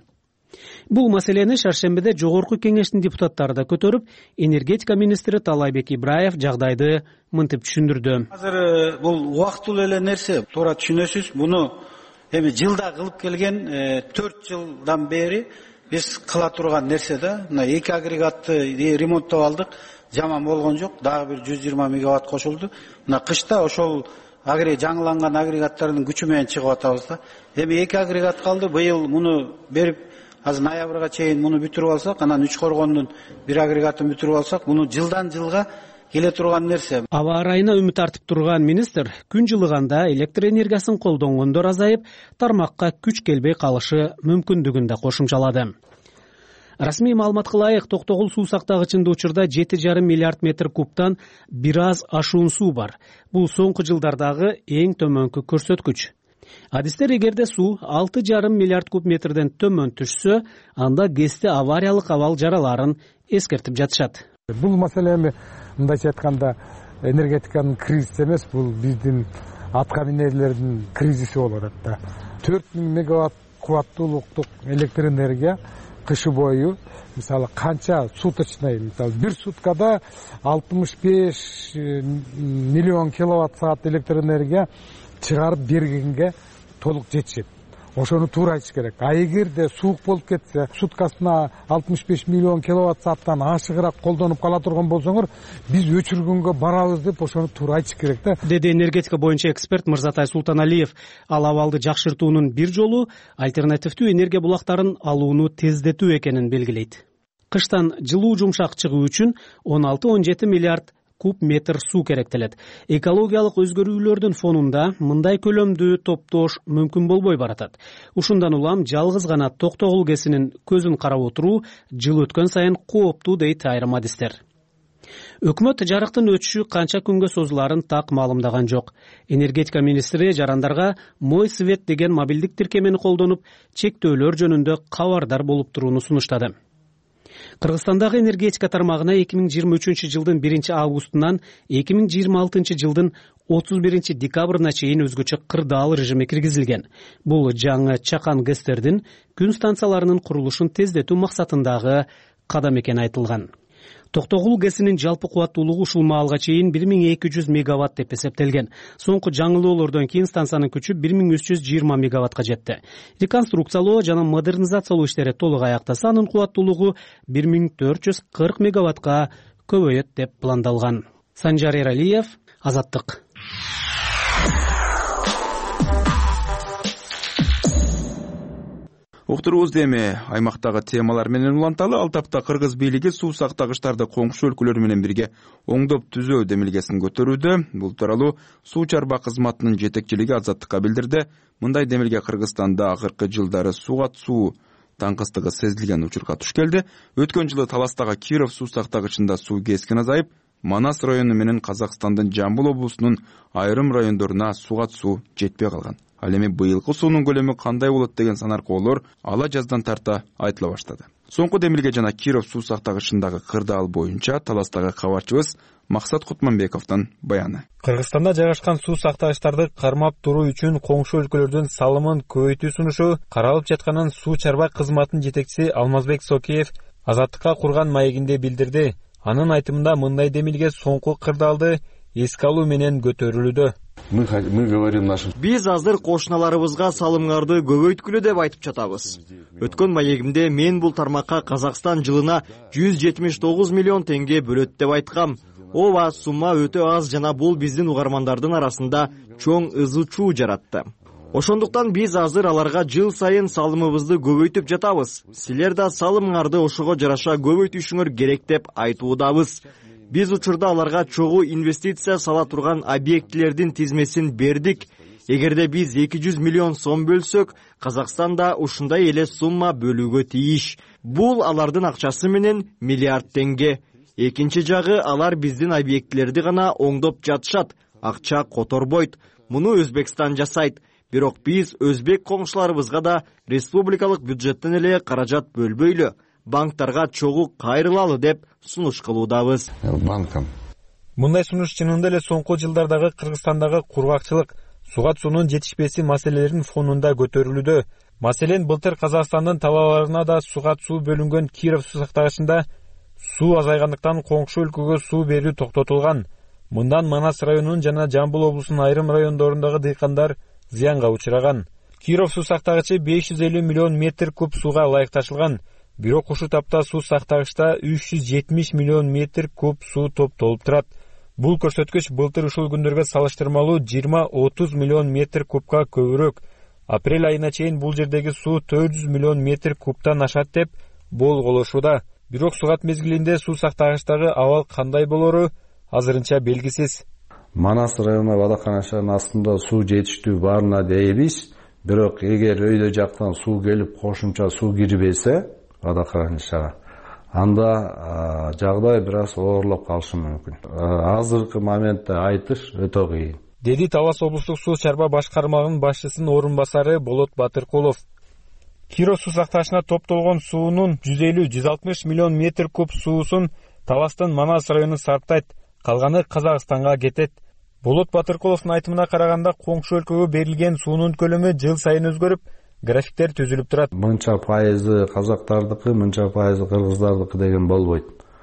Бул маселени шаршембиде жогорку кеңештин депутаттары да көтөрүп, энергетика министри Таалайбек Ибраев жагдайды мынтип түшүндүрдү. Азыр бул убактылуу эле нерсе, туура түшүнөсүз. Муну эми жылда кылып келген, төрт жылдан бери биз кыла турган нерсе да. Мына эки агрегатты ремонттоп алдык, жаман болгон жок. Дагы бир жүз жыйырма мегаватт кошулду. Мына кышта ошол жаңыланган агрегаттардын күчү менен чыгып атабыз да. Эми эки агрегат калды. Быйыл муну берип, азыр ноябрга чейин муну бүтүрүп алсак, анан Үч Коргондун бир агрегатын бүтүрүп алсак, муну жылдан жылга келе турган нерсе. Аба ырайына үмүт артып турган министр күн жылыганда электр энергиясын колдонгондор азайып, тармакка күч келбей калышы мүмкүндүгүн да кошумчалады. Расмий маалыматка ылайык, Токтогул суу сактагычында учурда жети жарым миллиард метр кубтан бир аз ашуун суу бар. Бул соңку жылдардагы эң төмөнкү көрсөткүч. Адистер эгерде суу алты жарым миллиард куб метрден төмөн түшсө, анда кесте авариялык абал жараларын эскертип жатышат. Бул маселе эми мындайча айтканда энергетиканын кризиси эмес, бул биздин атка минерлердин кризиси болуп атат да. төрт миң мегаватт кубаттуулуктук электр энергия кышы бою мисалы канча суточный, мисалы бир суткада алтымыш беш миллион киловатт саат электр энергия чыгарып бергенге толук жетишет. Ошону туура айтыш керек. А эгерде суук болуп кетсе, суткасына алтымыш беш миллион киловатт сааттан ашыгыраак колдонуп кала турган болсоңор, биз өчүргөнгө барабыз деп ошону туура айтыш керек да. Деди энергетика боюнча эксперт Мырзатай Султаналиев. Ал абалды жакшыртуунун бир жолу альтернативдүү энергия булактарын алууну тездетүү экенин белгилейт. Кыштан жылуу жумшак чыгуу үчүн он алты он жети миллиард куб метр суу керектелет. Экологиялык өзгөрүүлөрдүн фонунда мындай көлөмдүү топтош мүмкүн болбой баратат. Ушундан улам жалгыз гана Токтогул кесинин көзүн карап отуруу жыл өткөн сайын кооптуу дейт айрым адистер. Өкмөт жарыктын өчүшү канча күнгө созуларын так маалымдаган жок. Энергетика министри жарандарга Мой свет деген мобилдик тиркемени колдонуп, чектөөлөр жөнүндө кабардар болуп турууну сунуштады. Кыргызстандагы энергетика тармагына эки миң жыйырма үчүнчү жылдын биринчи августунан эки миң жыйырма алтынчы жылдын отуз биринчи декабрына чейин өзгөчө кырдаал режими киргизилген. Бул жаңы чакан гэстердин күн станцияларынын курулушун тездетүү максатындагы кадам экени айтылган. Токтогул гэсинин жалпы кубаттуулугу ушул маалга чейин бир миң эки жүз мегаватт деп эсептелген. Соңку жаңылоолордон кийин станциянын күчү бир миң үч жүз жыйырма мегаваттка жетти. Реконструкциялоо жана модернизациялоо иштери толук аяктаса, анын кубаттуулугу бир миң төрт жүз кырк мегаваттка көбөйөт деп пландалган. Санжар Эралиев, Азаттык. Уктуруубузду эми аймактагы темалар менен уланталы. Ал тапта кыргыз бийлиги суу сактагычтарды коңшу өлкөлөр менен бирге оңдоп түзөө демилгесин көтөрүүдө. Бул тууралуу суу чарба кызматынын жетекчилиги Азаттыкка билдирди. Мындай демилге Кыргызстанда акыркы жылдары сууга суу таңкыстыгы сезилген учурга туш келди. Өткөн жылы Таластагы Киров суу сактагычында суу кескин азайып, Манас району менен Казакстандын Жамбыл облусунун айрым райондоруна сууга суу жетпей калган. Ал эми быйылкы суунун көлөмү кандай болот деген санаркоолор ала жаздан тарта айтыла баштады. Соңку демилге жана Киров суу сактагычындагы кырдаал боюнча Таластагы кабарчыбыз Максат Кутманбековдун баяны. Кыргызстанда жайгашкан суу сактагычтарды кармап туруу үчүн коңшу өлкөлөрдүн салымын көбөйтүү сунушу каралып жатканын суу чарба кызматынын жетекчиси Алмазбек Сокеев Азаттыкка курган маегинде билдирди. Анын айтымында мындай демилге соңку кырдаалды эске алуу менен көтөрүлүүдө. Мы, мы говорим нашим. Биз азыр кошуналарыбызга салымдарды көбөйткүлө деп айтып жатабыз. Өткөн маегимде мен бул тармакка Казакстан жылына жүз жетимиш тогуз миллион теңге бөлөт деп айткам. Ооба, сумма өтө аз жана бул биздин угармандардын арасында чоң ызы чуу жаратты. Ошондуктан биз азыр аларга жыл сайын салымыбызды көбөйтүп жатабыз. Силер да салымыңарды ошого жараша көбөйтүшүңөр керек деп айтуудабыз. Биз учурда аларга чогуу инвестиция сала турган объектилердин тизмесин бердик. Эгерде биз эки жүз миллион сом бөлсөк, Казакстан да ушундай эле сумма бөлүүгө тийиш. Бул алардын акчасы менен миллиард теңге. Экинчи жагы, алар биздин объектилерди гана оңдоп жатышат, акча которбойт. Муну Өзбекстан жасайт. Бирок биз өзбек коңшуларыбызга да республикалык бюджеттен эле каражат бөлбөйлү. Банктарга чогуу кайрылалы деп сунуш кылуудабыз. Банкам. Мындай сунуш чынында эле соңку жылдардагы Кыргызстандагы кургакчылык, суга суунун жетишпеси маселелеринин фонунда көтөрүлүүдө. Маселен, былтыр Казакстандын талааларына да суга суу бөлүнгөн Киров суу сактагычында суу азайгандыктан коңшу өлкөгө суу берүү токтотулган. Мындан Манас районунун жана Жамбыл облусунун айрым райондорундагы дыйкандар зыянга учураган. Киров суу сактагычы беш жүз элүү миллион метр куб сууга ылайыкташылган. Бирок ушул тапта суу сактагычта үч жүз жетимиш миллион метр куб суу топтолуп турат. Бул көрсөткүч былтыр ушул күндөргө салыштырмалуу жыйырма отуз миллион метр кубка көбүрөөк. Апрель айына чейин бул жердеги суу төрт жүз миллион метр кубтан ашат деп болголошууда. Бирок сугат мезгилинде суу сактагычтагы абал кандай болору азырынча белгисиз. Манас району Бадаканашанын астында суу жетиштүү баарына дейбиз. Бирок эгер өйдө жактан суу келип кошумча суу кирбесе Бадаканашага, анда жагдай бир аз оорлоп калышы мүмкүн. Азыркы моментте айтыш өтө кыйын. Деди Талас облустук суу чарба башкармалыгынын башчысынын орун басары Болот Батыркулов. Киров суу сактагычына топтолгон суунун жүз элүү жүз алтымыш миллион метр куб суусун Таластын Манас району сарптайт, калганы Казакстанга кетет. Болот Батыркуловдун айтымына караганда, коңшу өлкөгө берилген суунун көлөмү жыл сайын өзгөрүп, графиктер түзүлүп турат. Мынча пайызы казактардыкы, мынча пайызы кыргыздардыкы деген болбойт.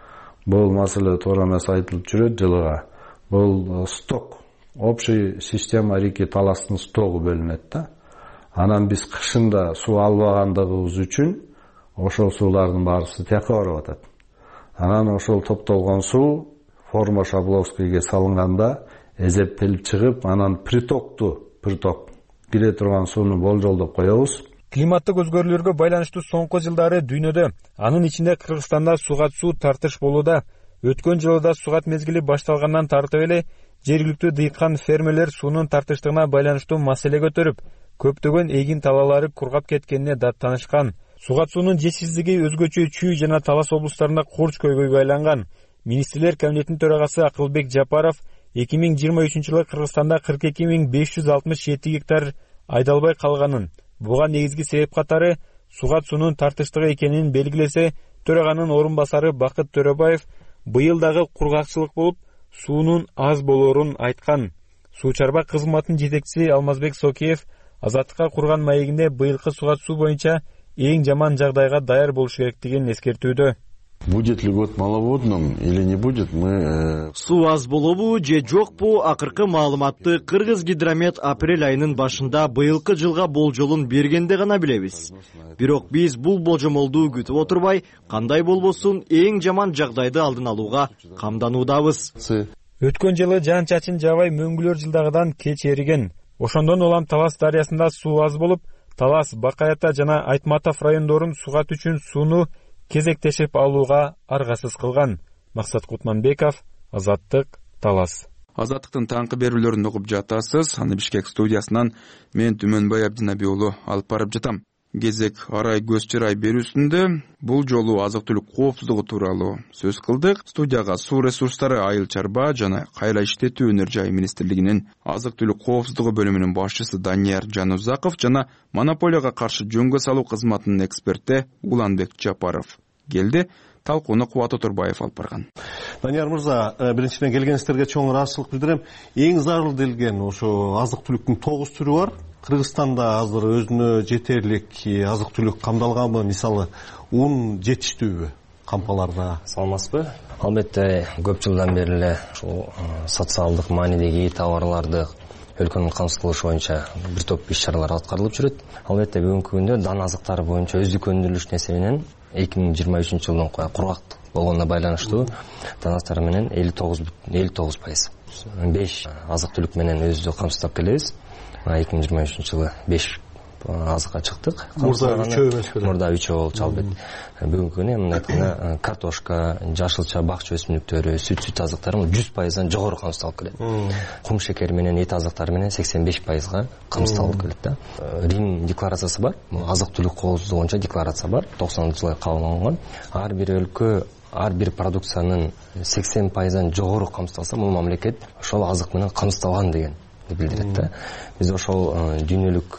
Бул маселе туура эмес айтылып жүрөт жылыга. Бул сток, общий система реки Таластын стогу бөлүнөт да. Анан биз кышында суу албагандыгыбыз үчүн ошол суулардын баарысы тияка барып атат. Анан ошол топтолгон суу форма Шабловскийге салынганда эзептелип чыгып, анан притокту, приток кире турган сууну болжолдоп коебуз. Климаттык өзгөрүүлөргө байланыштуу соңку жылдары дүйнөдө, анын ичинде Кыргызстанда сугат суу тартыш болууда. Өткөн жылы да сугат мезгили башталгандан тартып эле жергиликтүү дыйкан фермерлер суунун тартыштыгына байланыштуу маселе көтөрүп, көптөгөн эгин талаалары кургап кеткенине даттанышкан. Сугат суунун жетишсиздиги өзгөчө Чүй жана Талас облустарында курч көйгөйгө айланган. Министрлер кабинетинин төрагасы Акылбек Жапаров эки миң жыйырма үчүнчү жылы Кыргызстанда кырк эки миң беш жүз алтымыш жети гектар айдалбай калганын, буга негизги себеп катары сугат суунун тартыштыгы экенин белгилесе, төраганын орун басары Бакыт Төрөбаев быйыл дагы кургакчылык болуп, суунун аз болоорун айткан. Суу чарба кызматынын жетекчиси Алмазбек Сокеев Азаттыкка курган маегинде быйылкы сугат суу боюнча эң жаман жагдайга даяр болуш керектигин эскертүүдө. Будет ли год маловодным или не будет, мы... Суу аз болобу же жокпу, акыркы маалыматты Кыргыз гидромет апрель айынын башында быйылкы жылга болжолун бергенде гана билебиз. Бирок биз бул болжомолду күтүп отурбай, кандай болбосун эң жаман жагдайды алдын алууга камдануудабыз. Өткөн жылы жаан чачын жаабай мөңгүлөр жылдагыдан кеч эриген. Ошондон улам Талас дарыясында суу аз болуп, Талас, Бакаята жана Айтматов райондорун сугат үчүн сууну кезектешип алууга аргасыз кылган. Максат Кутманбеков, Азаттык, Талас. Азаттыктын таңкы берүүлөрүн угуп жатасыз. Аны Бишкек студиясынан мен Түмөнбай Абдинабий уулу алып барып жатам. Кезек арай көз чырай берүүсүндө бул жолу азык-түлүк коопсуздугу тууралуу сөз кылдык. Студияга суу ресурстары, айыл чарба жана кайра иштетүү өнөр жай министрлигинин азык-түлүк коопсуздугу бөлүмүнүн башчысы Данияр Жанузаков жана монополияга каршы жөнгө салуу кызматынын эксперти Уланбек Жапаров келди. Талкууну Кубат Отурбаев алып барган. Данияр мырза, биринчиден келгениңиздерге чоң ыраазычылык билдирем. Эң зарыл делген ошо азык-түлүктүн тогуз түрү бар. Кыргызстанда азыр өзүнө жетерлик азык-түлүк камдалганбы? Мисалы, ун жетиштүүбү кампаларда? Саламатсызбы? Албетте, көп жылдан бери эле ушул социалдык маанидеги товарларды өлкөнүн камсыздалышы боюнча бир топ иш-чаралар аткарылып жүрөт. Албетте, бүгүнкү күндө дан азыктары боюнча өздүкөндүрүлүш несебинен эки миң жыйырма үчүнчү жылдын кургак болгонуна байланыштуу дан азыктары менен элүү тогуз пайыз. беш азык-түлүк менен өзүбүздү камсыздап келебиз. эки миң жыйырма үчүнчү жылы беш азыкка чыктык. Мурда үчөө эмес беле? Мурда үчөө болчу албетте. Бүгүнкү күнү мындай айтканда картошка, жашылча бакча өсүмдүктөрү, сүт сүт азыктары бул жүз пайыздан жогору камсыздалып келет. Кум шекер менен эт азыктары менен сексен беш пайызга камсыздалып келет да. Рим декларациясы бар. Азык-түлүк коопсуздугу боюнча декларация бар. токсонунчу жылы кабыл алынган. Ар бир өлкө ар бир продукциянын сексен пайыздан жогору камсыздалса, бул мамлекет ошол азык менен камсыздалган деген билдирет да. Биз ошол дүйнөлүк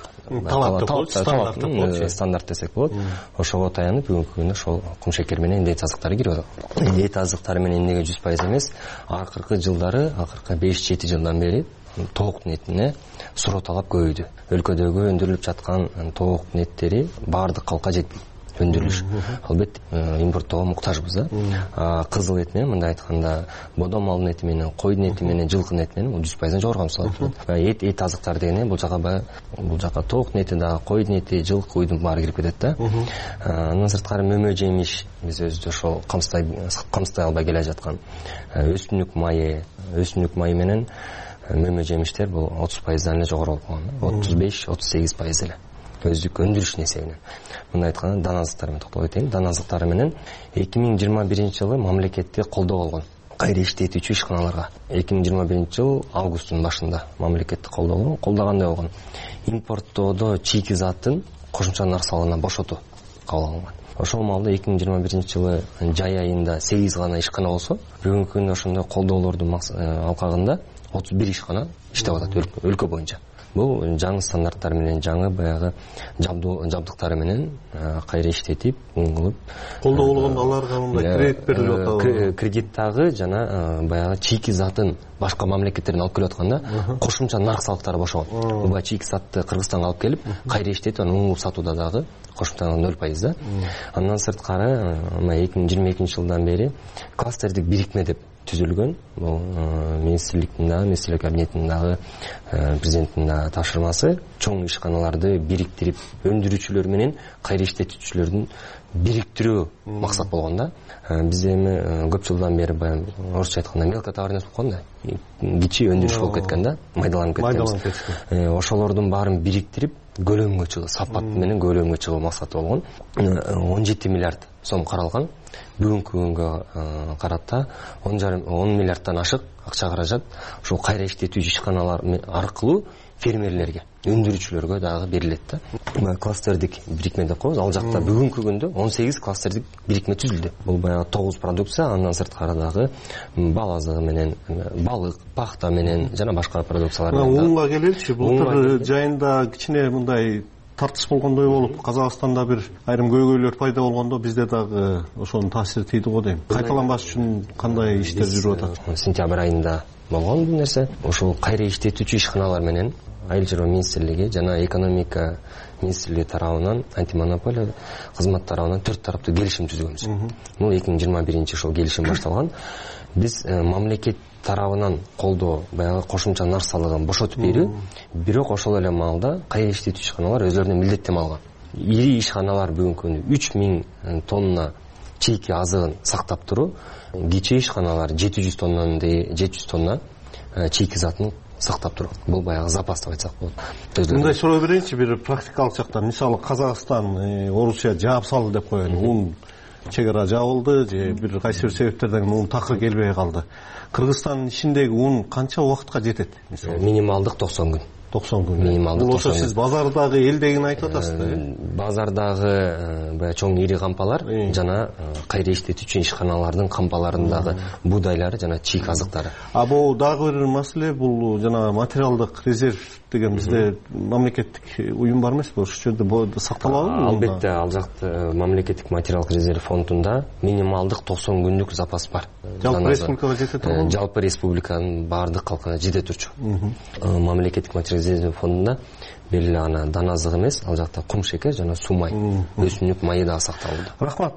талап стандарт десек болот. Ошого таянып бүгүнкү күндө ошол кум шекер менен эт азыктары кирип атат. Эт азыктары менен эмнеге жүз пайыз эмес? Акыркы жылдары, акыркы беш жети жылдан бери тооктун этине суроо талап көбөйдү. Өлкөдөгү өндүрүлүп жаткан тооктун эттери баардык калкка жетпейт. Өндүрүлүш. Албетте импорттоого муктажбыз да. Кызыл эт менен мындай айтканда бодом малдын эти менен, койдун эти менен, жылкынын эти менен жүз пайыздан жогору камсыздалат. Эт эт азыктар дегенде бул жака баягы бул жака тооктун эти дагы, койдун эти, жылкы, уйдун баары кирип кетет да. Андан сырткары мөмө жемиш биз өзүбүз ошол камсыздай камсыздай албай келе жаткан өсүмдүк майы, өсүмдүк майы менен мөмө жемиштер бул отуз пайыздан эле жогору болуп калган. отуз беш отуз сегиз пайыз эле. Өздүк өндүрүшүнүн эсебинен. Мындай айтканда дан азыктары менен токтолуп кетейин. Дан азыктары менен эки миң жыйырма биринчи жылы мамлекетте колдоо болгон. Кайра иштетүүчү ишканаларга эки миң жыйырма биринчи жыл августтун башында мамлекетти колдоо болгон. Колдогандай болгон. Импорттоодо чийки заттын кошумча нарк салыгынан бошотуу кабыл алынган. Ошол маалда эки миң жыйырма биринчи жылы жай айында сегиз гана ишкана болсо, бүгүнкү күндө ошондой колдоолордун алкагында отуз бир ишкана иштеп атат өлкө боюнча. Бул жаңы стандарттар менен, жаңы баягы жабдыктары менен кайра иштетип, кылып колдоо болгондо аларга мындай кредит берилип атабы? Кредит дагы жана баягы чийки затын башка мамлекеттерден алып келип атканда кошумча нарк салыктары бошогон. Бул баягы чийки затты Кыргызстанга алып келип, кайра иштетип, анан оңуп сатууда дагы кошумча ноль пайыз да. Андан сырткары эки миң жыйырма экинчи жылдан бери кластердик бирикме деп түзүлгөн. Бул министрликтин дагы, министрлер кабинетинин дагы, президенттин дагы тапшырмасы чоң ишканаларды бириктирип, өндүрүүчүлөр менен кайра иштетүүчүлөрдүн бириктирүү максат болгон да. Биз эми көп жылдан бери баягы орусча айтканда мелко товарность болуп калган да. Кичи өндүрүш болуп кеткен да, майдаланып кеткен. Ошолордун баарын бириктирип, көлөмгө чыгуу, сапат менен көлөмгө чыгуу максаты болгон. он жети миллиард сом каралган. Бүгүнкү күнгө карата он миллиардтан ашык акча каражат ошол кайра иштетүүчү ишканалар аркылуу фермерлерге, өндүрүүчүлөргө дагы берилет да. Кластердик бирикме деп коебуз. Ал жакта бүгүнкү күндө он сегиз кластердик бирикме түзүлдү. Бул баягы тогуз продукция, андан сырткары дагы бал азыгы менен, балык, пахта менен жана башка продукциялар менен. Унга келеличи, былтыр жайында кичине мындай тартыш болгондой болуп, Казакстанда бир айрым көйгөйлөр пайда болгондо бизде дагы ошонун таасири тийди го дейм. Кайталанбаш үчүн кандай иштер жүрүп атат? Сентябрь айында болгон бул нерсе. Ошол кайра иштетүүчү ишканалар менен Айыл чарба министрлиги жана экономика министрлиги тарабынан, антимонополия кызмат тарабынан төрт тараптуу келишим түзгөнбүз. Бул эки миң жыйырма биринчи жыл келишим башталган. Биз мамлекет тарабынан колдоо, баягы кошумча нарк салыгын бошотуп берүү, бирок ошол эле маалда кайра иштетүүчү ишканалар өзлөрүнө милдеттенме алган. Ири ишканалар бүгүнкү күндө үч миң тонна чийки азыгын сактап туруу, кичи ишканалар жети жүз тоннаны жети жүз тонна чийки затын сактап туруу. Бул баягы запас деп айтсак болот. Мындай суроо берейинчи, бир практикалык жактан. Мисалы Казакстан Орусия жаап салды деп коелу. Ун чек ара жабылды же бир кайсы бир себептерден ун такыр келбей калды. Кыргызстандын ичиндеги ун канча убакытка жетет? Минималдык токсон күн. токсон күн. Минималдык токсон күн. Бул ошо сиз базардагы элдегин айтып атасыз да? Базардагы баягы чоң ири кампалар жана кайра иштетүүчү ишканалардын кампаларындагы буудайлары жана чийки азыктары. А бул дагы бир маселе, бул жана материалдык резерв деген бизде мамлекеттик уюм бар эмеспи? Ошол жерде сакталабы? Албетте, ал жакта мамлекеттик материалдык резерв фондунда минималдык токсон күндүк запас бар. Жалпы республикага жетет турбу? Жалпы республиканын баардык калкына жете турчу. Мамлекеттик материалдык резерв фондунда белгилүү ана дан азыгы эмес, ал жакта кум шекер жана суу май, өсүмдүк майы да сакталды. Рахмат.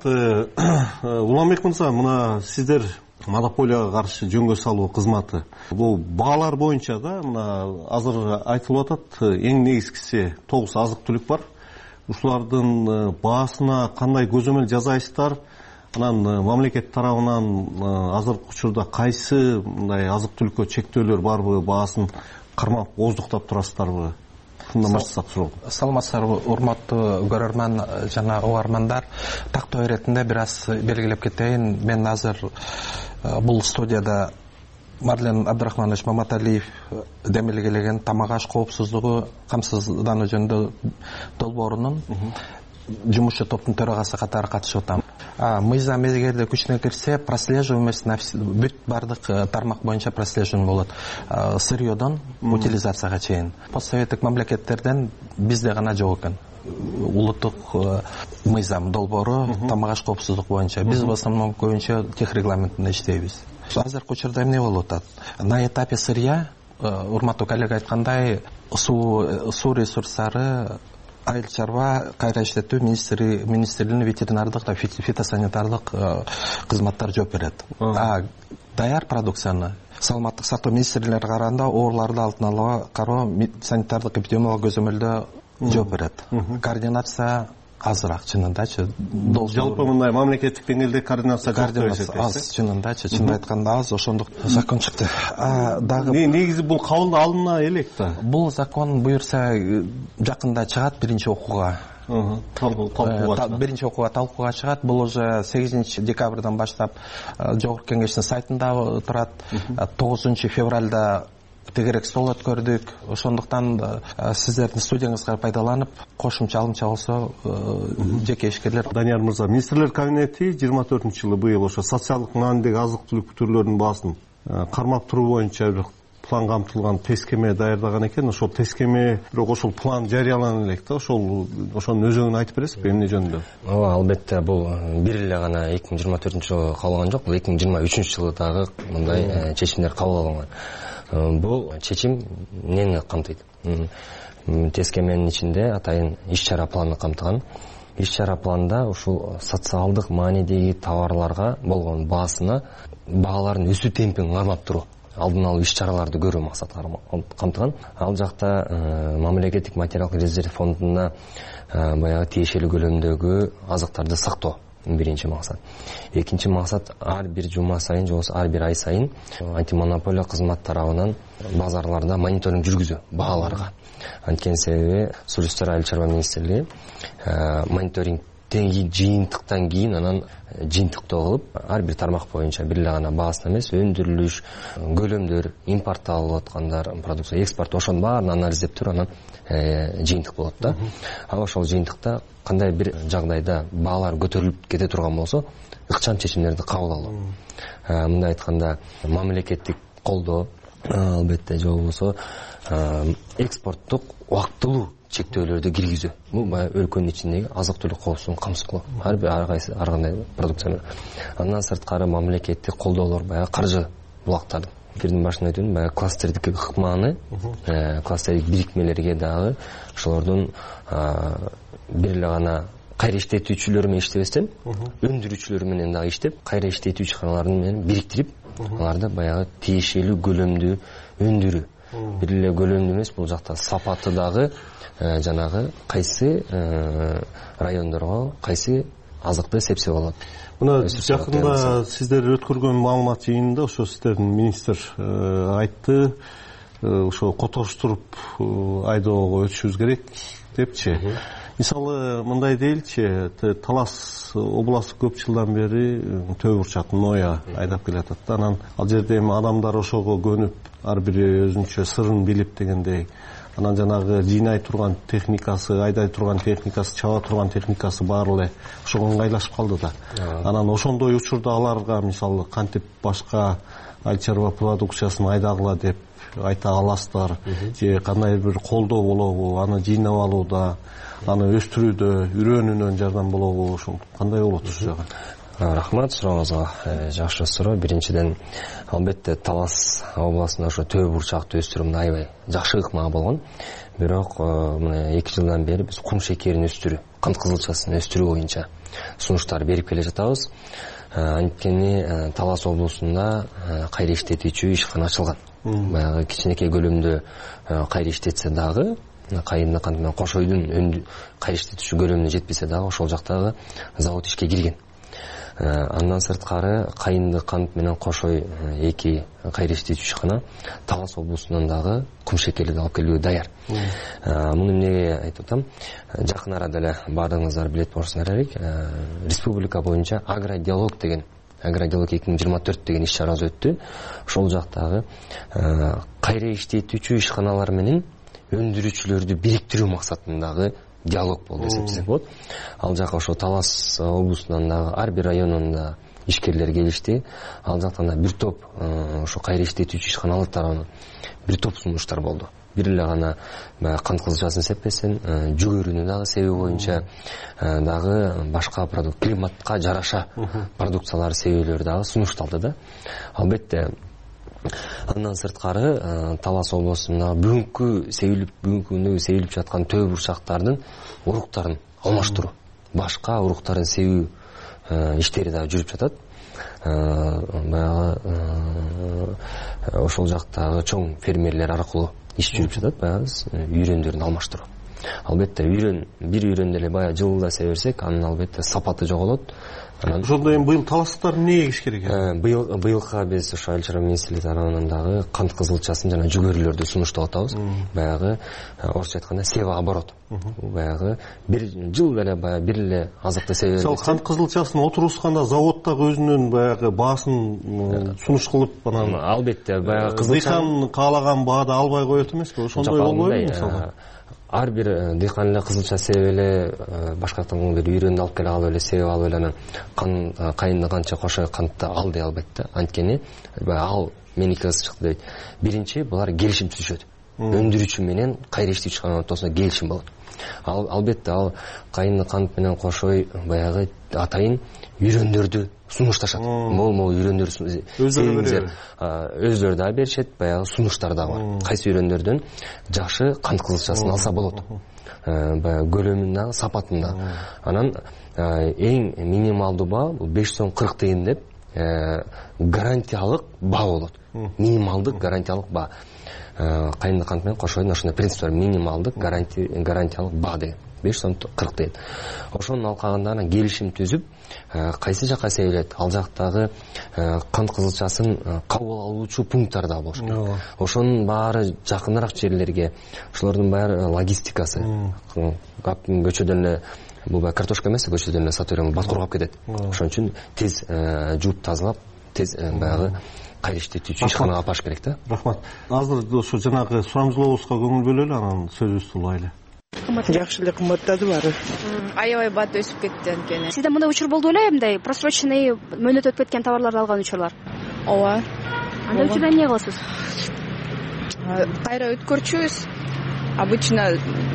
Уланбек мырза, мына сиздер монополияга каршы жөнгө салуу кызматы. Бул баалар боюнча да мына азыр айтылып атат, эң негизгиси тогуз азык-түлүк бар. Ушулардын баасына кандай көзөмөл жасайсыздар? Анан мамлекет тарабынан азыркы учурда кайсы мындай азык-түлүккө чектөөлөр барбы, баасын кармап ооздуктап турасыздарбы? саламатсыздарбы урматтуу көрөрман жана угармандар. Тактоо иретинде бир аз белгилеп кетейин. Мен азыр бул студияда Марлен Абдрахманович Маматалиев демилгелеген тамак аш коопсуздугу камсыздануу жөнүндө долбоорунун жумушчу топтун төрагасы катары катышып атам. Мыйзам эгерде күчүнө кирсе, прослеживаемость на бүт бардык тармак боюнча прослеживание болот. Сырьёдон утилизацияга чейин. Постсоветтик мамлекеттерден бизде гана жок экен. Улуттук мыйзам долбоору тамак аш коопсуздук боюнча. Биз в основном көбүнчө тех регламентинде иштейбиз. Азыркы учурда эмне болуп атат? На этапе сырья, урматтуу коллега айткандай, суу суу ресурстары айыл чарба кайра иштетүү министрлигинин ветеринардык да фитосанитардык кызматтар жооп берет. А даяр продукцияны саламаттык сактоо министрлигине караганда ооруларды алдын алууга кароо санитардык эпидемиологиялык көзөмөлдө жооп берет. Координация азыраак чынындачы. Жалпы мындай мамлекеттик деңгээлде координация аз чынындачы, чынын айтканда аз, ошондук закон чыкты. Дагы негизи бул кабыл алына элек да. Бул закон буюрса жакында чыгат биринчи окууга. Биринчи окууга талкууга чыгат. Бул уже сегизинчи декабрдан баштап Жогорку Кеңештин сайтында турат. тогузунчу февралда тегерек стол өткөрдүк. Ошондуктан сиздердин студияңызга пайдаланып, кошумча алымча болсо жеке ишкерлер. Данияр мырза, министрлер кабинети жыйырма төртүнчү жылы быйыл ошо социалдык маанидеги азык түлүк түрлөрүнүн баасын кармап туруу боюнча бир план камтылган тескеме даярдаган экен. Ошол тескеме, бирок ошол план жарыялана элек да. Ошол ошонун өзөгүн айтып бересизби эмне жөнүндө? Ооба, албетте бул бир эле гана эки миң жыйырма төртүнчү жылы кабыл алынган жок. Бул эки миң жыйырма үчүнчү жылы дагы мындай чечимдер кабыл алынган. Бул чечим эмнени камтыйт? Тескеменин ичинде атайын иш-чара планы камтыган. Иш-чара планда ушул социалдык маанидеги товарларга болгон баасына баалардын өсүү темпин кармап туруу, алдын алуу иш-чараларды көрүү максатка камтыган. Ал жакта мамлекеттик материалдык резерв фондуна баягы тиешелүү көлөмдөгү азыктарды сактоо биринчи максат. Экинчи максат ар бир жума сайын же болбосо ар бир ай сайын антимонополия кызмат тарабынан базарларда мониторинг жүргүзүү бааларга. Анткени себеби Суу ресурстары айыл чарба министрлиги мониторингден кийин жыйынтыктан кийин анан жыйынтыктоо кылып ар бир тармак боюнча бир эле гана баасын эмес, өндүрүлүш, көлөмдөр, импортталып аткандар, продукция, экспорт ошонун баарын анализдеп туруп анан жыйынтык болот да. Ал ошол жыйынтыкта кандай бир жагдайда баалар көтөрүлүп кете турган болсо, ыкчам чечимдерди кабыл алуу. Мындай айтканда, мамлекеттик колдоо, албетте же болбосо экспорттук убактылуу чектөөлөрдү киргизүү. Бул баягы өлкөнүн ичиндеги азык түлүк коопсуздугун камсыздоо. Ар бир ар кайсы ар кандай продукция. Андан сырткары мамлекеттик колдоолор баягы каржы булактарды. Эфирдин башында айттым, баягы кластердик ыкманы, кластердик бирикмелерге дагы ошолордун бир эле гана кайра иштетүүчүлөр менен иштебестен, өндүрүүчүлөр менен дагы иштеп, кайра иштетүүчү каналар менен бириктирип, аларды баягы тиешелүү көлөмдүү өндүрүү. Бир эле көлөмдүү эмес, бул жакта сапаты дагы жанагы кайсы райондорго кайсы азыкты сепсе болот. Мына жакында сиздер өткөргөн маалымат жыйынында ошо сиздердин министр айтты, ошо котоштуруп айдоого өтүшүбүз керек депчи. Мисалы мындай дейилчи, Талас областы көп жылдан бери төө бурчак ноя айдап келатат. Анан ал жерде эми адамдар ошого көнүп, ар бири өзүнчө сырын билип дегендей, анан жанагы жыйнай турган техникасы, айдай турган техникасы, чаба турган техникасы баары эле ошого ыңгайлашып калды да. Анан ошондой учурда аларга мисалы кантип башка айыл чарба продукциясын айдагыла деп айта аласыздар, же кандай бир колдоо болобу, аны жыйнап алууда, аны өстүрүүдө, үйрөнүүнөн жардам болобу, ошол кандай болот ушул жагы? Рахмат, сурооңузга жакшы суроо. Биринчиден, албетте Талас областында ошо төө бурчакты өстүрүүнү аябай жакшы ыкма болгон. Бирок мына эки жылдан бери биз кум шекерин өстүрүү, кант кызылчасын өстүрүү боюнча сунуштар берип келе жатабыз. Анткени Талас облусунда кайра иштетүүчү ишкана ачылган. Баягы кичинекей көлөмдө кайра иштетсе дагы, кайында кантип кошойдун кайра иштетүүчү көлөмүнө жетпесе дагы ошол жактагы завод ишке кирген. Андан сырткары кайынды кант менен кошой эки кайрештетүүчү ишкана Талас облусунан дагы кумшекелди алып келүүгө даяр. Муну эмнеге айтып атам? Жакын арада эле баардыгыңыздар билет болсуңар керек. Республика боюнча агродиалог деген агродиалог эки миң жыйырма төрт деген иш чарасы өттү. Ошол жактагы кайра иштетүүчү ишканалар менен өндүрүүчүлөрдү бириктирүү максатындагы диалог болду десек болот. Ал жака ошо Талас облусунан дагы ар бир районунан да ишкерлер келишти. Ал жактан да бир топ ошо кайра иштетүүчү ишканалар тарабынан бир топ сунуштар болду. Бир эле гана кант кызылчасын сеппесин, жүгөрүнү дагы себеби боюнча дагы башка продукт, климатка жараша продукциялар себептери дагы сунушталды да. Албетте андан сырткары Талас облусунда бүгүнкү себилип бүгүнкү күндөгү себилип жаткан төбө бурчактардын уруктарын алмаштыруу, башка уруктарын себүү иштери да жүрүп жатат. Баягы ошол жактагы чоң фермерлер аркылуу иш жүрүп жатат, баягы үйрөндөрүн алмаштыруу. Албетте үйрөн бир үйрөндү эле баягы жылда себе берсек, анын албетте сапаты жоголот. Ошондо эми быйыл таластар эмнеге эгиш керек экен? Быйыл быйылга биз ошо Айыл чарба министрлиги тарабынан дагы кант кызылчасын жана жүгөрүлөрдү сунуштап атабыз. Баягы орусча айтканда севооборот. Баягы бир жыл эле баягы бир эле азыкты себе берсек. Кант кызылчасын отургузганда заводдагы өзүнүн баягы баасын сунуш кылып анан албетте баягы кызылча дыйкан каалаган баада албай коет эмеспи? Ошондой болбойбу мисалы? Ар бир дыйкан эле кызылча себеп эле башка жактан бир үйрөндү алып келип алып эле себеп алып эле анан кайынды канча кошой кантты ал дей албайт да. Анткени ал меники кыз чыкты дейт. Биринчи булар келишим түзүшөт. Өндүрүүчү менен кайра иштөөчү ортосунда келишим болот. Ал албетте ал кайынды кант менен кошой баягы атайын үйрөндөрдү сунушташат. Мол-мол үйрөндөр өздөрү өздөрү да беришет, баягы сунуштар да бар. Кайсы үйрөндөрдөн жакшы кант кызылчасын алса болот. Баягы көлөмүн дагы, сапатын да. Анан эң минималдуу баа бул беш жүз кырк тыйын деп гарантиялык баа болот. Минималдык гарантиялык баа. Кайынды кант менен кошойдун ошондой принцип бар, минималдык гарантиялык баа деген беш жүз кырк тыйын. Ошонун алкагында келишим түзүп, кайсы жакка себилет, ал жактагы кант кызылчасын кабыл алуучу пункттар да болуш керек. Ошонун баары жакыныраак жерлерге, ошолордун баары логистикасы. Көчөдөн эле бул баягы картошка эмес, көчөдөн эле сатып берем, бат кургап кетет. Ошон үчүн тез жууп тазалап, тез баягы кайра иштетүүчү ишканага апарыш керек да. Рахмат. Азыр ошо жанагы сурамжылообузга көңүл бөлөлү, анан сөзүбүздү улайлы. Жакшы эле кымбаттады баары. Аябай бат өсүп кетти анткени. Сизде мындай учур болду беле, мындай просроченный мөөнөт өтүп кеткен товарларды алган учурлар? Ооба. Анда учурда эмне кыласыз? Кайра өткөрчүбүз. Обычно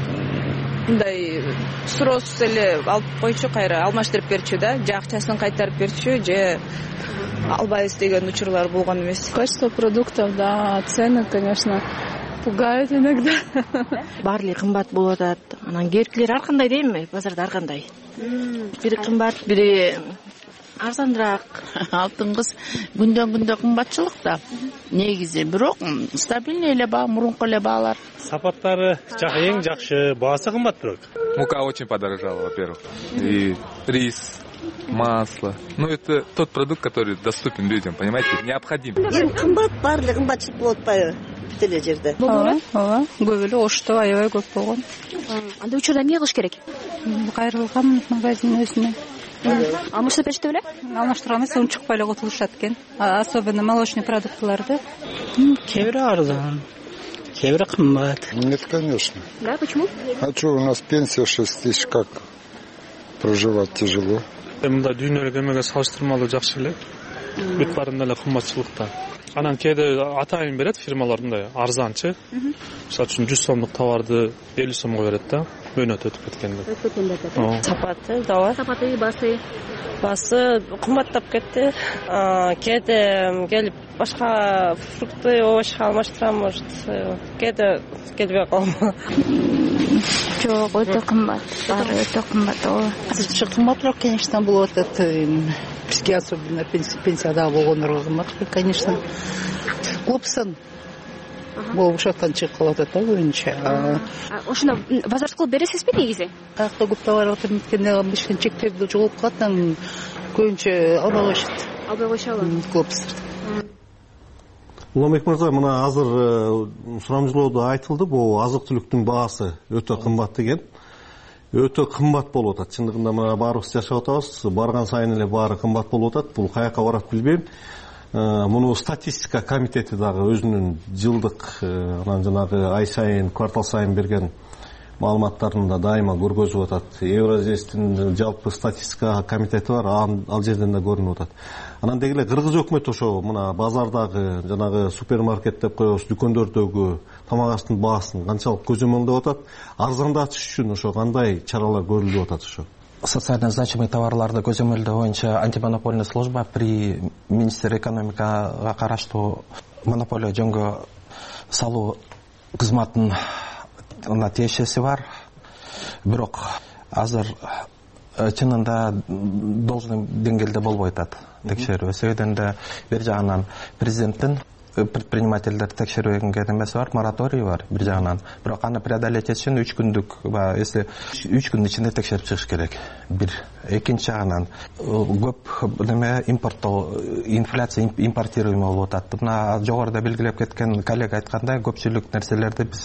мындай спрос эле алып койчу, кайра алмаштырып берчү да, же акчасын кайтарып берчү, же албайбыз деген учурлар болгон эмес. Качество продуктов, да, цены, конечно, пугают иногда. Баары кымбат болуп атат. Анан керкилер ар кандай дейм, базарда ар кандай. Бири кымбат, бири арзаныраак. Алтын кыз күндөн күндө кымбатчылык да. Негизи бирок стабильный эле баа, мурунку эле баалар. Сапаттары эң жакшы, баасы кымбат бирок. Мука очень подорожала, во-первых. И рис, масло. Ну, это тот продукт, который доступен людям, понимаете, необходим. Эң кымбат, баары кымбатчылык болуп атпайбы? Деле жерде. Ооба, ооба. Көп эле ошто аябай көп болгон. Анда учурда эмне кылыш керек? Кайрылган магазин өзүнө. Алмаштырып беришти беле? Алмаштырганда соң чыкпай эле утулушат экен. Особенно молочный продуктларды. Кээ бири арзан, кээ бири кымбат. Нет, конечно. Да, почему? А что, у нас пенсия шесть тысяч, как проживать тяжело. Мында дүйнөлүк эмеге салыштырмалуу жакшы эле. Бүт баарында эле кымбатчылыкта. Анан кээде атайын берет фирмалар мындай арзанчы. Мисалы үчүн жүз сомдук товарды элүү сомго берет да. Мөөнөт өтүп кеткенде. Өтүп кеткенде да. Сапаты да. Сапаты, басы. Басы кымбаттап кетти. Кээде келип башка фрукты, овощ алмаштырам, может, кээде келбей калам. Жок, өтө кымбат. Баары өтө кымбат. Азырча кымбатыраак, конечно, болуп атат. Бизге особенно пенсияда болгондорго кымбат, конечно. Клубсон. Бул ушактан чыгып калып атат да көбүнчө. Ошондо возраст кылып бересизби негизи? Каякта көп товар өткөндө кичине чектелди жогулуп калат, анан көбүнчө албай коюшат. Албай коюшабы? Көп ысырды. Уланбек мырза, мына азыр сурамжылоодо айтылды, бул азык-түлүктүн баасы өтө кымбат деген. Өтө кымбат болуп атат. Чындыгында мына баарыбыз жашап атабыз, барган сайын эле баары кымбат болуп атат. Бул каяка барат билбейм. Муну статистика комитети дагы өзүнүн жылдык, анан жанагы ай сайын, квартал сайын берген маалыматтарында дайыма көргөзүп атат. Евразиядин жалпы статистика комитети бар, ал жерден да көрүнүп атат. Анан деги эле кыргыз өкмөтү ошо мына базардагы, жанагы супермаркет деп коебуз, дүкөндөрдөгү тамак аштын баасын канчалык көзөмөлдөп атат, арзандатыш үчүн ошо кандай чаралар көрүлүп атат ошо? Социально значимый товарларды көзөмөлдөө боюнча антимонопольный служба при министр экономикага караштуу монополия жөнгө салуу кызматына тиешеси бар. Бирок азыр чынында должный деңгээлде болбой атат текшерүү. Себебинен да бир жагынан президенттин предпринимательдер текшерүүгө эмеси бар, мораторий бар бир жагынан. Бирок аны преодолеть үчүн үч күндүк, если үч күндүн ичинде текшерип чыгыш керек. Бир. Экинчи жагынан көп неме импорттоо, инфляция импортируемый болуп атат. Мына жогоруда белгилеп кеткен коллега айткандай, көпчүлүк нерселерди биз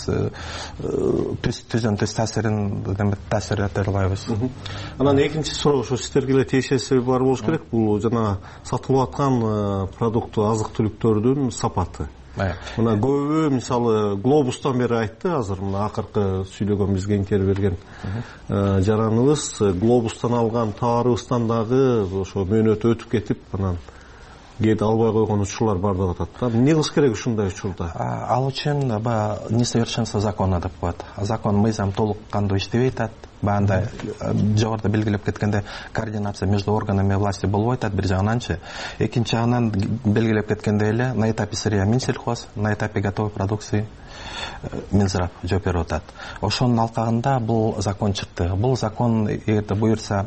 түздөн түз таасирин таасир эте албайбыз. Анан экинчи суроо ошо сиздерге эле тиешеси бар болуш керек. Бул жана сатылып аткан продукт, азык-түлүктөрдүн сапаты. Мына көбү мисалы Глобустан бери айтты, азыр мына акыркы сүйлөгөн бизге интервью берген жараныбыз Глобустан алган товарыбыздан дагы ошо мөөнөтү өтүп кетип, анан кээде албай койгон учурлар бар деп атат. Эмне кылыш керек ушундай учурда? Ал үчүн несовершенство закона деп коет. Закон мыйзам толук кандуу иштебей атат. Баандай жогоруда белгилеп кеткенде координация между органами власти болбой атат бир жагынанчы. Экинчи жагынан белгилеп кеткендей эле на этапе сырья Минсельхоз, на этапе готовой продукции Минздрав жооп берип атат. Ошонун алкагында бул закон чыкты. Бул закон эгерде буюрса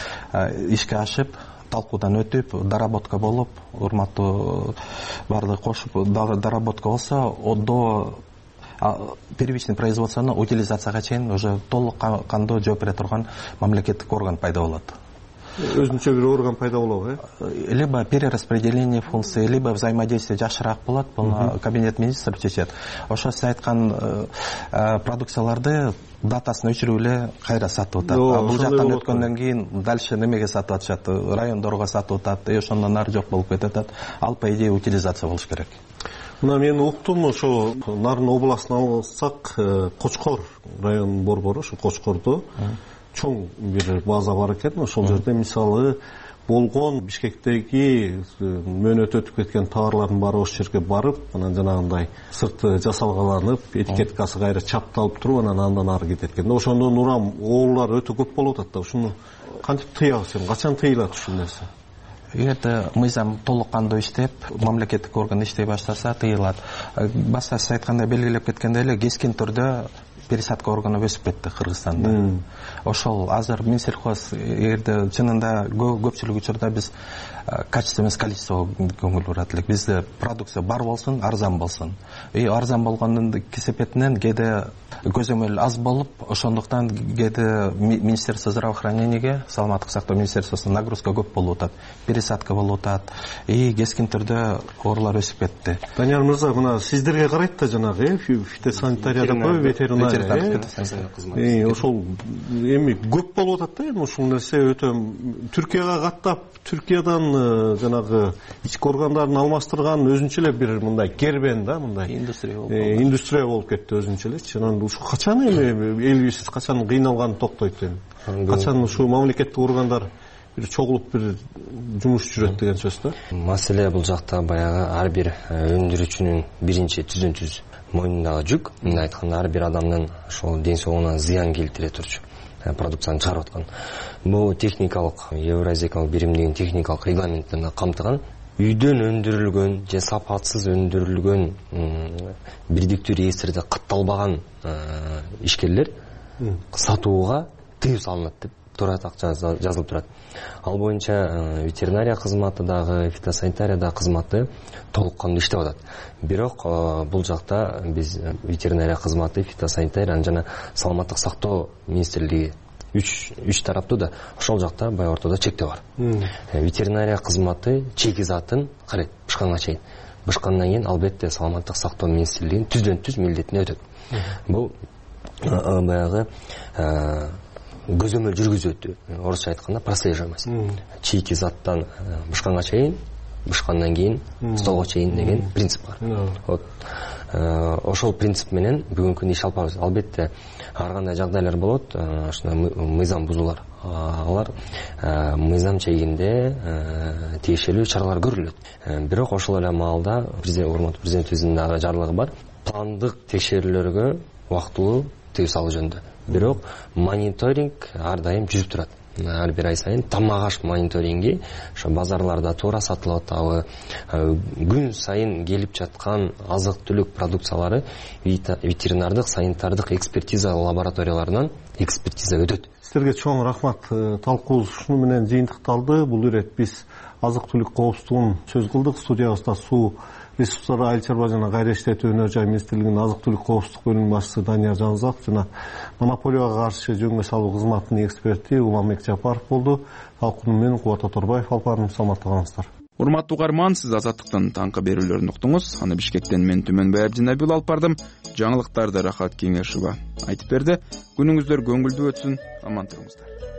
ишке ашып, талкуудан өтүп, доработка болуп, урматтуу баардыгы кошуп, доработка болсо, до первичный производствону утилизацияга чейин уже толук кандуу жооп бере турган мамлекеттик орган пайда болот. Өзүнчө бир орган пайда болобу, э? Либо перераспределение функций, либо взаимодействие жакшыраак болот. Буну кабинет министров чечет. Ошо сиз айткан продукцияларды датасын өчүрүп эле кайра сатып атат. Бул жактан өткөндөн кийин дальше немеге сатып атышат? Райондорго сатып атат, и ошондон ары жок болуп кетет атат. Ал по идее утилизация болуш керек. Мына мен уктум, ошо Нарын областын алсак, Кочкор районунун борбору, ошо Кочкордо чоң бир база бар экен. Ошол жерде мисалы болгон Бишкектеги мөөнөтү өтүп кеткен товарлардын баары ошол жерге барып, анан жанагындай сырты жасалгаланып, этикеткасы кайра чапталып туруп, анан андан ары кетет экен. Ошондон урам оолар өтө көп болуп атат да. Ушуну кантип тыябыз, качан тыйылат ушул нерсе? Эгерде мыйзам толук кандуу иштеп, мамлекеттик орган иштей баштаса тыйылат. Башта сиз айткандай белгилеп кеткендей эле кескин түрдө пересадка органы өсүп кетти Кыргызстанда. Ошол азыр Минсельхоз эгерде чынында көпчүлүк учурда биз качество эмес количество көңүл бурат элек. Бизде продукция бар болсун, арзан болсун. И арзан болгондун кесепетинен кээде көзөмөл аз болуп, ошондуктан кээде Министерство здравоохранениеге, саламаттык сактоо министерствосуна нагрузка көп болуп атат, пересадка болуп атат, и кескин түрдө оорулар өсүп кетти. Данияр мырза, мына сиздерге карайт да жанагы фитосанитария деп коебу, ветеринария. Э, ошол эми көп болуп атат да, эми ушул нерсе өтө Түркияга каттап, Түркиядан жанагы ички органдарын алмаштырган өзүнчө эле бир мындай кербен да, мындай индустрия болуп индустрия болуп кетти өзүнчө элечи. Анан ушу качан эми элибиз качан кыйналган токтойт эми? Качан ушу мамлекеттик органдар бир чогулуп бир жумуш жүрөт деген сөз да. Маселе бул жакта баягы ар бир өндүрүүчүнүн биринчи түздөн түз мойнундагы жүк. Мындай айтканда ар бир адамдын ошол ден соолугуна зыян келтире турчу продукцияны чыгарып аткан. Бул техникалык, евразиялык биримдигин техникалык регламенттерине камтыган. Үйдөн өндүрүлгөн же сапатсыз өндүрүлгөн бирдиктүү реестрде катталбаган ишкерлер сатууга тыюу салынат деп туратак жазылып турат. Ал боюнча ветеринария кызматы дагы, фитосанитария дагы кызматы толук кандуу иштеп атат. Бирок бул жакта биз ветеринария кызматы, фитосанитария жана саламаттык сактоо министрлиги үч үч тараптуу да ошол жакта баягы ортодо чектөө бар. Ветеринария кызматы чеки затын карайт бышканга чейин. Бышкандан кийин албетте саламаттык сактоо министрлигинин түздөн түз милдетине өтөт. Бул баягы көзөмөл жүргүзөтү, орусча айтканда прослеживать. Чийки заттан бышканга чейин, бышкандан кийин столго чейин деген принцип бар. Вот ошол принцип менен бүгүнкү күндө иш алып барабыз. Албетте ар кандай жагдайлар болот, ушундай мыйзам бузуулар. Алар мыйзам чегинде тиешелүү чаралар көрүлөт. Бирок ошол эле маалда урматтуу президентибиздин дагы жарлыгы бар. Пландык текшерүүлөргө убактылуу тыюу салуу жөнүндө. Бирок мониторинг ар дайым жүрүп турат. Ар бир ай сайын тамак аш мониторинги ошо базарларда туура сатылып атабы, күн сайын келип жаткан азык-түлүк продукциялары ветеринардык, санитардык экспертиза лабораторияларынан экспертиза өтөт. Силерге чоң рахмат. Талкуубуз ушуну менен жыйынтыкталды. Бул ирет биз азык-түлүк коопсуздугун сөз кылдык. Студиябызда суу ресурстары айыл чарба жана кайра иштетүү өнөр жай министрлигинин азык-түлүк коопсуздук бөлүмүнүн башчысы Данияр Жанузаков жана монополияга каршы жөнгө салуу кызматынын эксперти Уланбек Жапаров болду. Талкуунун менен Кубат Оторбаев алып бардым. Саламатта калыңыздар. Урматтуу угарман, сиз Азаттыктын таңкы берүүлөрүн уктуңуз. Аны Бишкектен мен Түмөнбай Абдинабил алып бардым. Жаңылыктарды Рахат Кеңешова айтып берди. Күнүңүздөр көңүлдүү өтсүн. Аман туруңуздар.